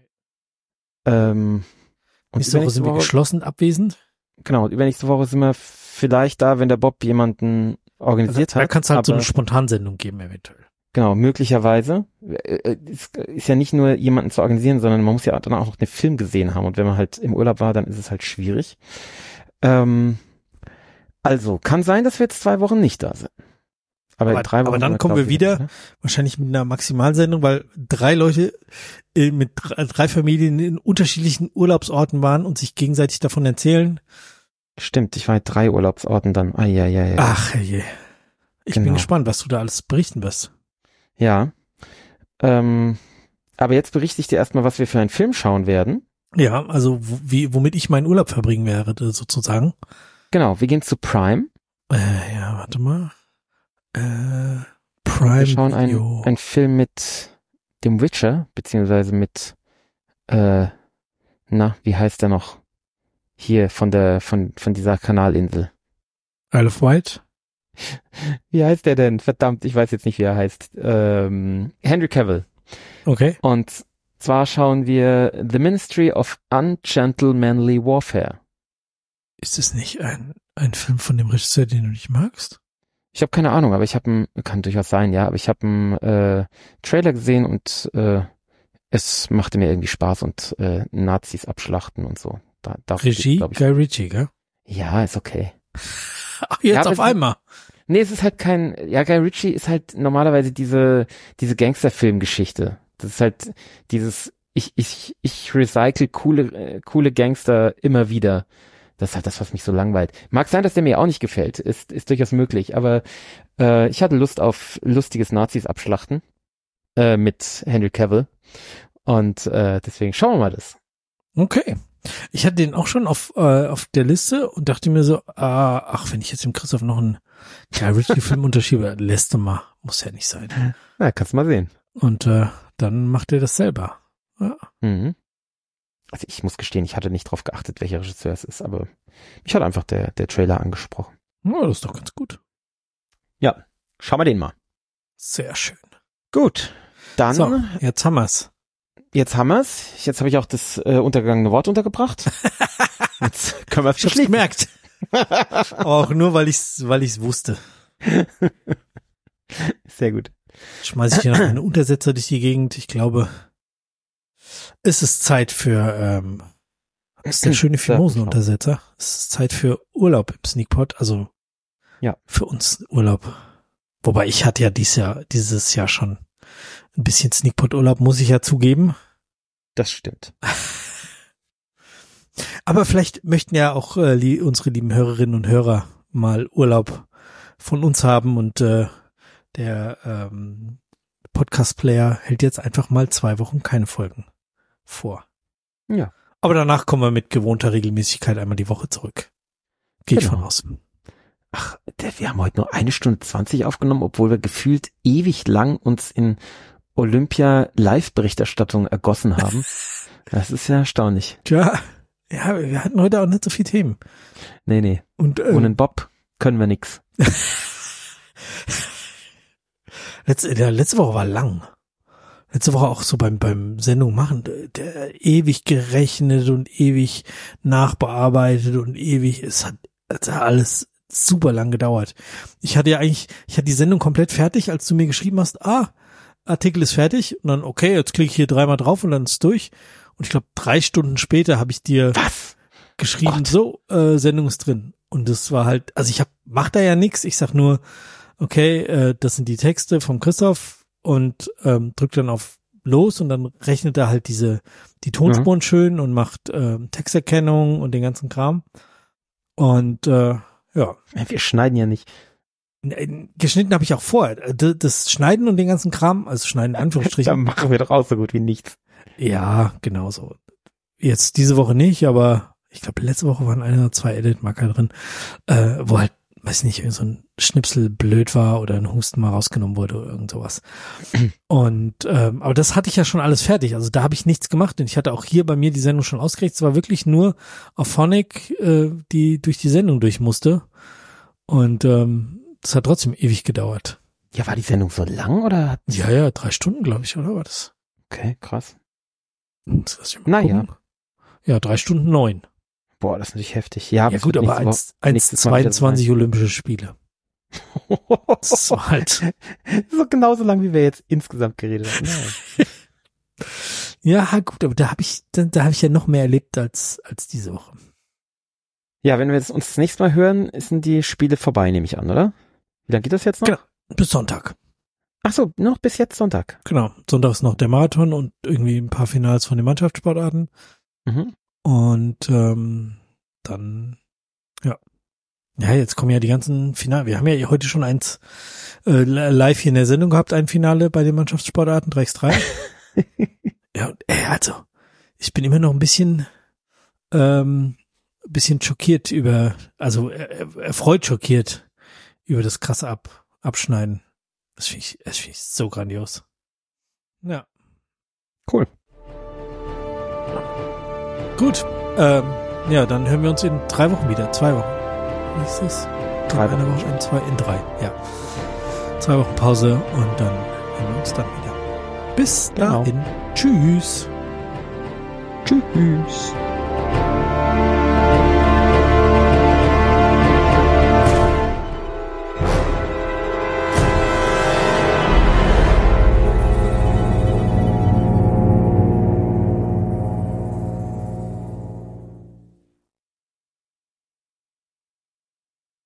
Ähm, und nächste Woche sind wir Woche, geschlossen abwesend. Genau, und übernächste Woche sind wir vielleicht da, wenn der Bob jemanden organisiert also, hat. Da kann es halt so eine Spontansendung geben, eventuell. Genau, möglicherweise. Es ist ja nicht nur jemanden zu organisieren, sondern man muss ja dann auch noch den Film gesehen haben. Und wenn man halt im Urlaub war, dann ist es halt schwierig. Ähm, also, kann sein, dass wir jetzt zwei Wochen nicht da sind. Aber, aber, in drei Wochen aber dann kommen wir wieder, wieder wahrscheinlich mit einer Maximalsendung, weil drei Leute äh, mit drei, drei Familien in unterschiedlichen Urlaubsorten waren und sich gegenseitig davon erzählen. Stimmt, ich war in drei Urlaubsorten dann. Ah, ja, ja, ja. Ach, je. Ich genau. bin gespannt, was du da alles berichten wirst. Ja, ähm, aber jetzt berichte ich dir erstmal, was wir für einen Film schauen werden. Ja, also w- wie, womit ich meinen Urlaub verbringen werde, sozusagen. Genau, wir gehen zu Prime. Äh, ja, warte mal. Äh, Prime Wir schauen Video. einen, einen Film mit dem Witcher, beziehungsweise mit, äh, na, wie heißt der noch? Hier, von der, von, von dieser Kanalinsel. Isle of Wight? Wie heißt der denn? Verdammt, ich weiß jetzt nicht, wie er heißt. Ähm, Henry Cavill. Okay. Und zwar schauen wir The Ministry of Ungentlemanly Warfare. Ist es nicht ein, ein Film von dem Regisseur, den du nicht magst? Ich habe keine Ahnung, aber ich habe einen, kann durchaus sein, ja, aber ich habe einen äh, Trailer gesehen und äh, es machte mir irgendwie Spaß und äh, Nazis abschlachten und so. Da, Regie? geht, ich, Guy Ritchie, gell? Ja, ist okay. Ach, jetzt ja, auf einmal. Nee, es ist halt kein, ja, Guy Ritchie ist halt normalerweise diese, diese Gangsterfilmgeschichte. Das ist halt dieses, ich, ich, ich recycle coole, äh, coole Gangster immer wieder. Das ist halt das, was mich so langweilt. Mag sein, dass der mir auch nicht gefällt. Ist, ist durchaus möglich. Aber äh, ich hatte Lust auf lustiges Nazis abschlachten äh, mit Henry Cavill. Und äh, deswegen schauen wir mal das. Okay. Ich hatte den auch schon auf äh, auf der Liste und dachte mir so, ah, ach, wenn ich jetzt dem Christoph noch einen Guy Ritchie-Film unterschiebe, lässt du mal. Muss ja nicht sein. Ja, kannst du mal sehen. Und äh, dann macht er das selber. Ja. Mhm. also ich muss gestehen, ich hatte nicht drauf geachtet, welcher Regisseur es ist, aber mich hat einfach der, der Trailer angesprochen. Ja, das ist doch ganz gut. Ja, schauen wir den mal. Sehr schön. Gut, dann. So, jetzt haben wir's. Jetzt haben wir's. Jetzt habe ich auch das äh, untergegangene Wort untergebracht. Jetzt können wir es Ich hab's gemerkt. Auch nur, weil ich's, weil ich's wusste. Sehr gut. Schmeiß ich hier noch einen Untersetzer durch die Gegend. Ich glaube, es ist Zeit für, ähm, das ist der schöne Fimosen-Untersetzer. Es ist Zeit für Urlaub im Sneakpot. Also, ja, für uns Urlaub. Wobei ich hatte ja dieses Jahr, dieses Jahr schon ein bisschen Sneakpot-Urlaub, muss ich ja zugeben. Das stimmt. Aber vielleicht möchten ja auch äh, li- unsere lieben Hörerinnen und Hörer mal Urlaub von uns haben und äh, der ähm, Podcast-Player hält jetzt einfach mal zwei Wochen keine Folgen vor. Ja. Aber danach kommen wir mit gewohnter Regelmäßigkeit einmal die Woche zurück. Gehe ich Genau. von aus. Ach, der, wir haben heute nur eine Stunde zwanzig aufgenommen, obwohl wir gefühlt ewig lang uns in Olympia-Live-Berichterstattung ergossen haben. Das ist ja erstaunlich. Tja, ja, wir hatten heute auch nicht so viel Themen. Nee, nee. Und äh, ohne Bob können wir nix. letzte, der, letzte Woche war lang. Letzte Woche auch so beim beim Sendung machen, der, der ewig gerechnet und ewig nachbearbeitet und ewig, es hat, es hat alles super lang gedauert. Ich hatte ja eigentlich, ich hatte die Sendung komplett fertig, als du mir geschrieben hast, ah, Artikel ist fertig und dann, okay, jetzt klicke ich hier dreimal drauf und dann ist es durch. Und ich glaube, drei Stunden später habe ich dir Was? geschrieben, Gott. so, äh, Sendung ist drin. Und das war halt, also ich hab, mach da ja nichts, ich sag nur, okay, äh, das sind die Texte vom Christoph und ähm, drück dann auf los und dann rechnet er halt diese, die Tonspuren mhm. schön und macht ähm, Texterkennung und den ganzen Kram. Und äh, ja. Wir schneiden ja nicht. Geschnitten habe ich auch vorher. Das Schneiden und den ganzen Kram, also Schneiden in Anführungsstrichen. Da machen wir doch auch so gut wie nichts. Ja, genau so. Jetzt diese Woche nicht, aber ich glaube, letzte Woche waren ein oder zwei Edit-Marker drin, äh, wo halt, weiß nicht, irgend so ein Schnipsel blöd war oder ein Husten mal rausgenommen wurde oder irgend sowas. Und, ähm, aber das hatte ich ja schon alles fertig. Also da habe ich nichts gemacht und ich hatte auch hier bei mir die Sendung schon ausgerichtet. Es war wirklich nur auf Phonic, äh, die durch die Sendung durch musste. Und ähm, das hat trotzdem ewig gedauert. Ja, war die Sendung so lang oder? Ja, ja, drei Stunden, glaube ich, oder war das? Okay, krass. Naja. Ja, drei Stunden neun. Boah, das ist natürlich heftig. Ja, ja gut, aber eins Komma zweiundzwanzig Olympische Spiele. Das war halt. So genauso lang, wie wir jetzt insgesamt geredet haben. Ja, ja gut, aber da habe ich, da, da habe ich ja noch mehr erlebt als als diese Woche. Ja, wenn wir jetzt uns das nächste Mal hören, sind die Spiele vorbei, nehme ich an, oder? Wie lange geht das jetzt noch? Genau, bis Sonntag. Ach so, nur noch bis jetzt Sonntag. Genau, Sonntag ist noch der Marathon und irgendwie ein paar Finals von den Mannschaftssportarten. Mhm. Und ähm, dann, ja. Ja, jetzt kommen ja die ganzen Finale. Wir haben ja heute schon eins äh, live hier in der Sendung gehabt, ein Finale bei den Mannschaftssportarten, drei gegen drei. Ja, äh, also, ich bin immer noch ein bisschen ähm, ein bisschen schockiert über, also äh, erfreut schockiert über das krasse Ab, Abschneiden. Das finde ich, das finde ich so grandios. Ja. Cool. Gut. Ähm, ja, dann hören wir uns in drei Wochen wieder. Zwei Wochen. Wie ist das? Drei Wochen. Eine Woche, in zwei, in drei. Ja. Zwei Wochen Pause und dann hören wir uns dann wieder. Bis dahin. Genau. Tschüss. Tschüss.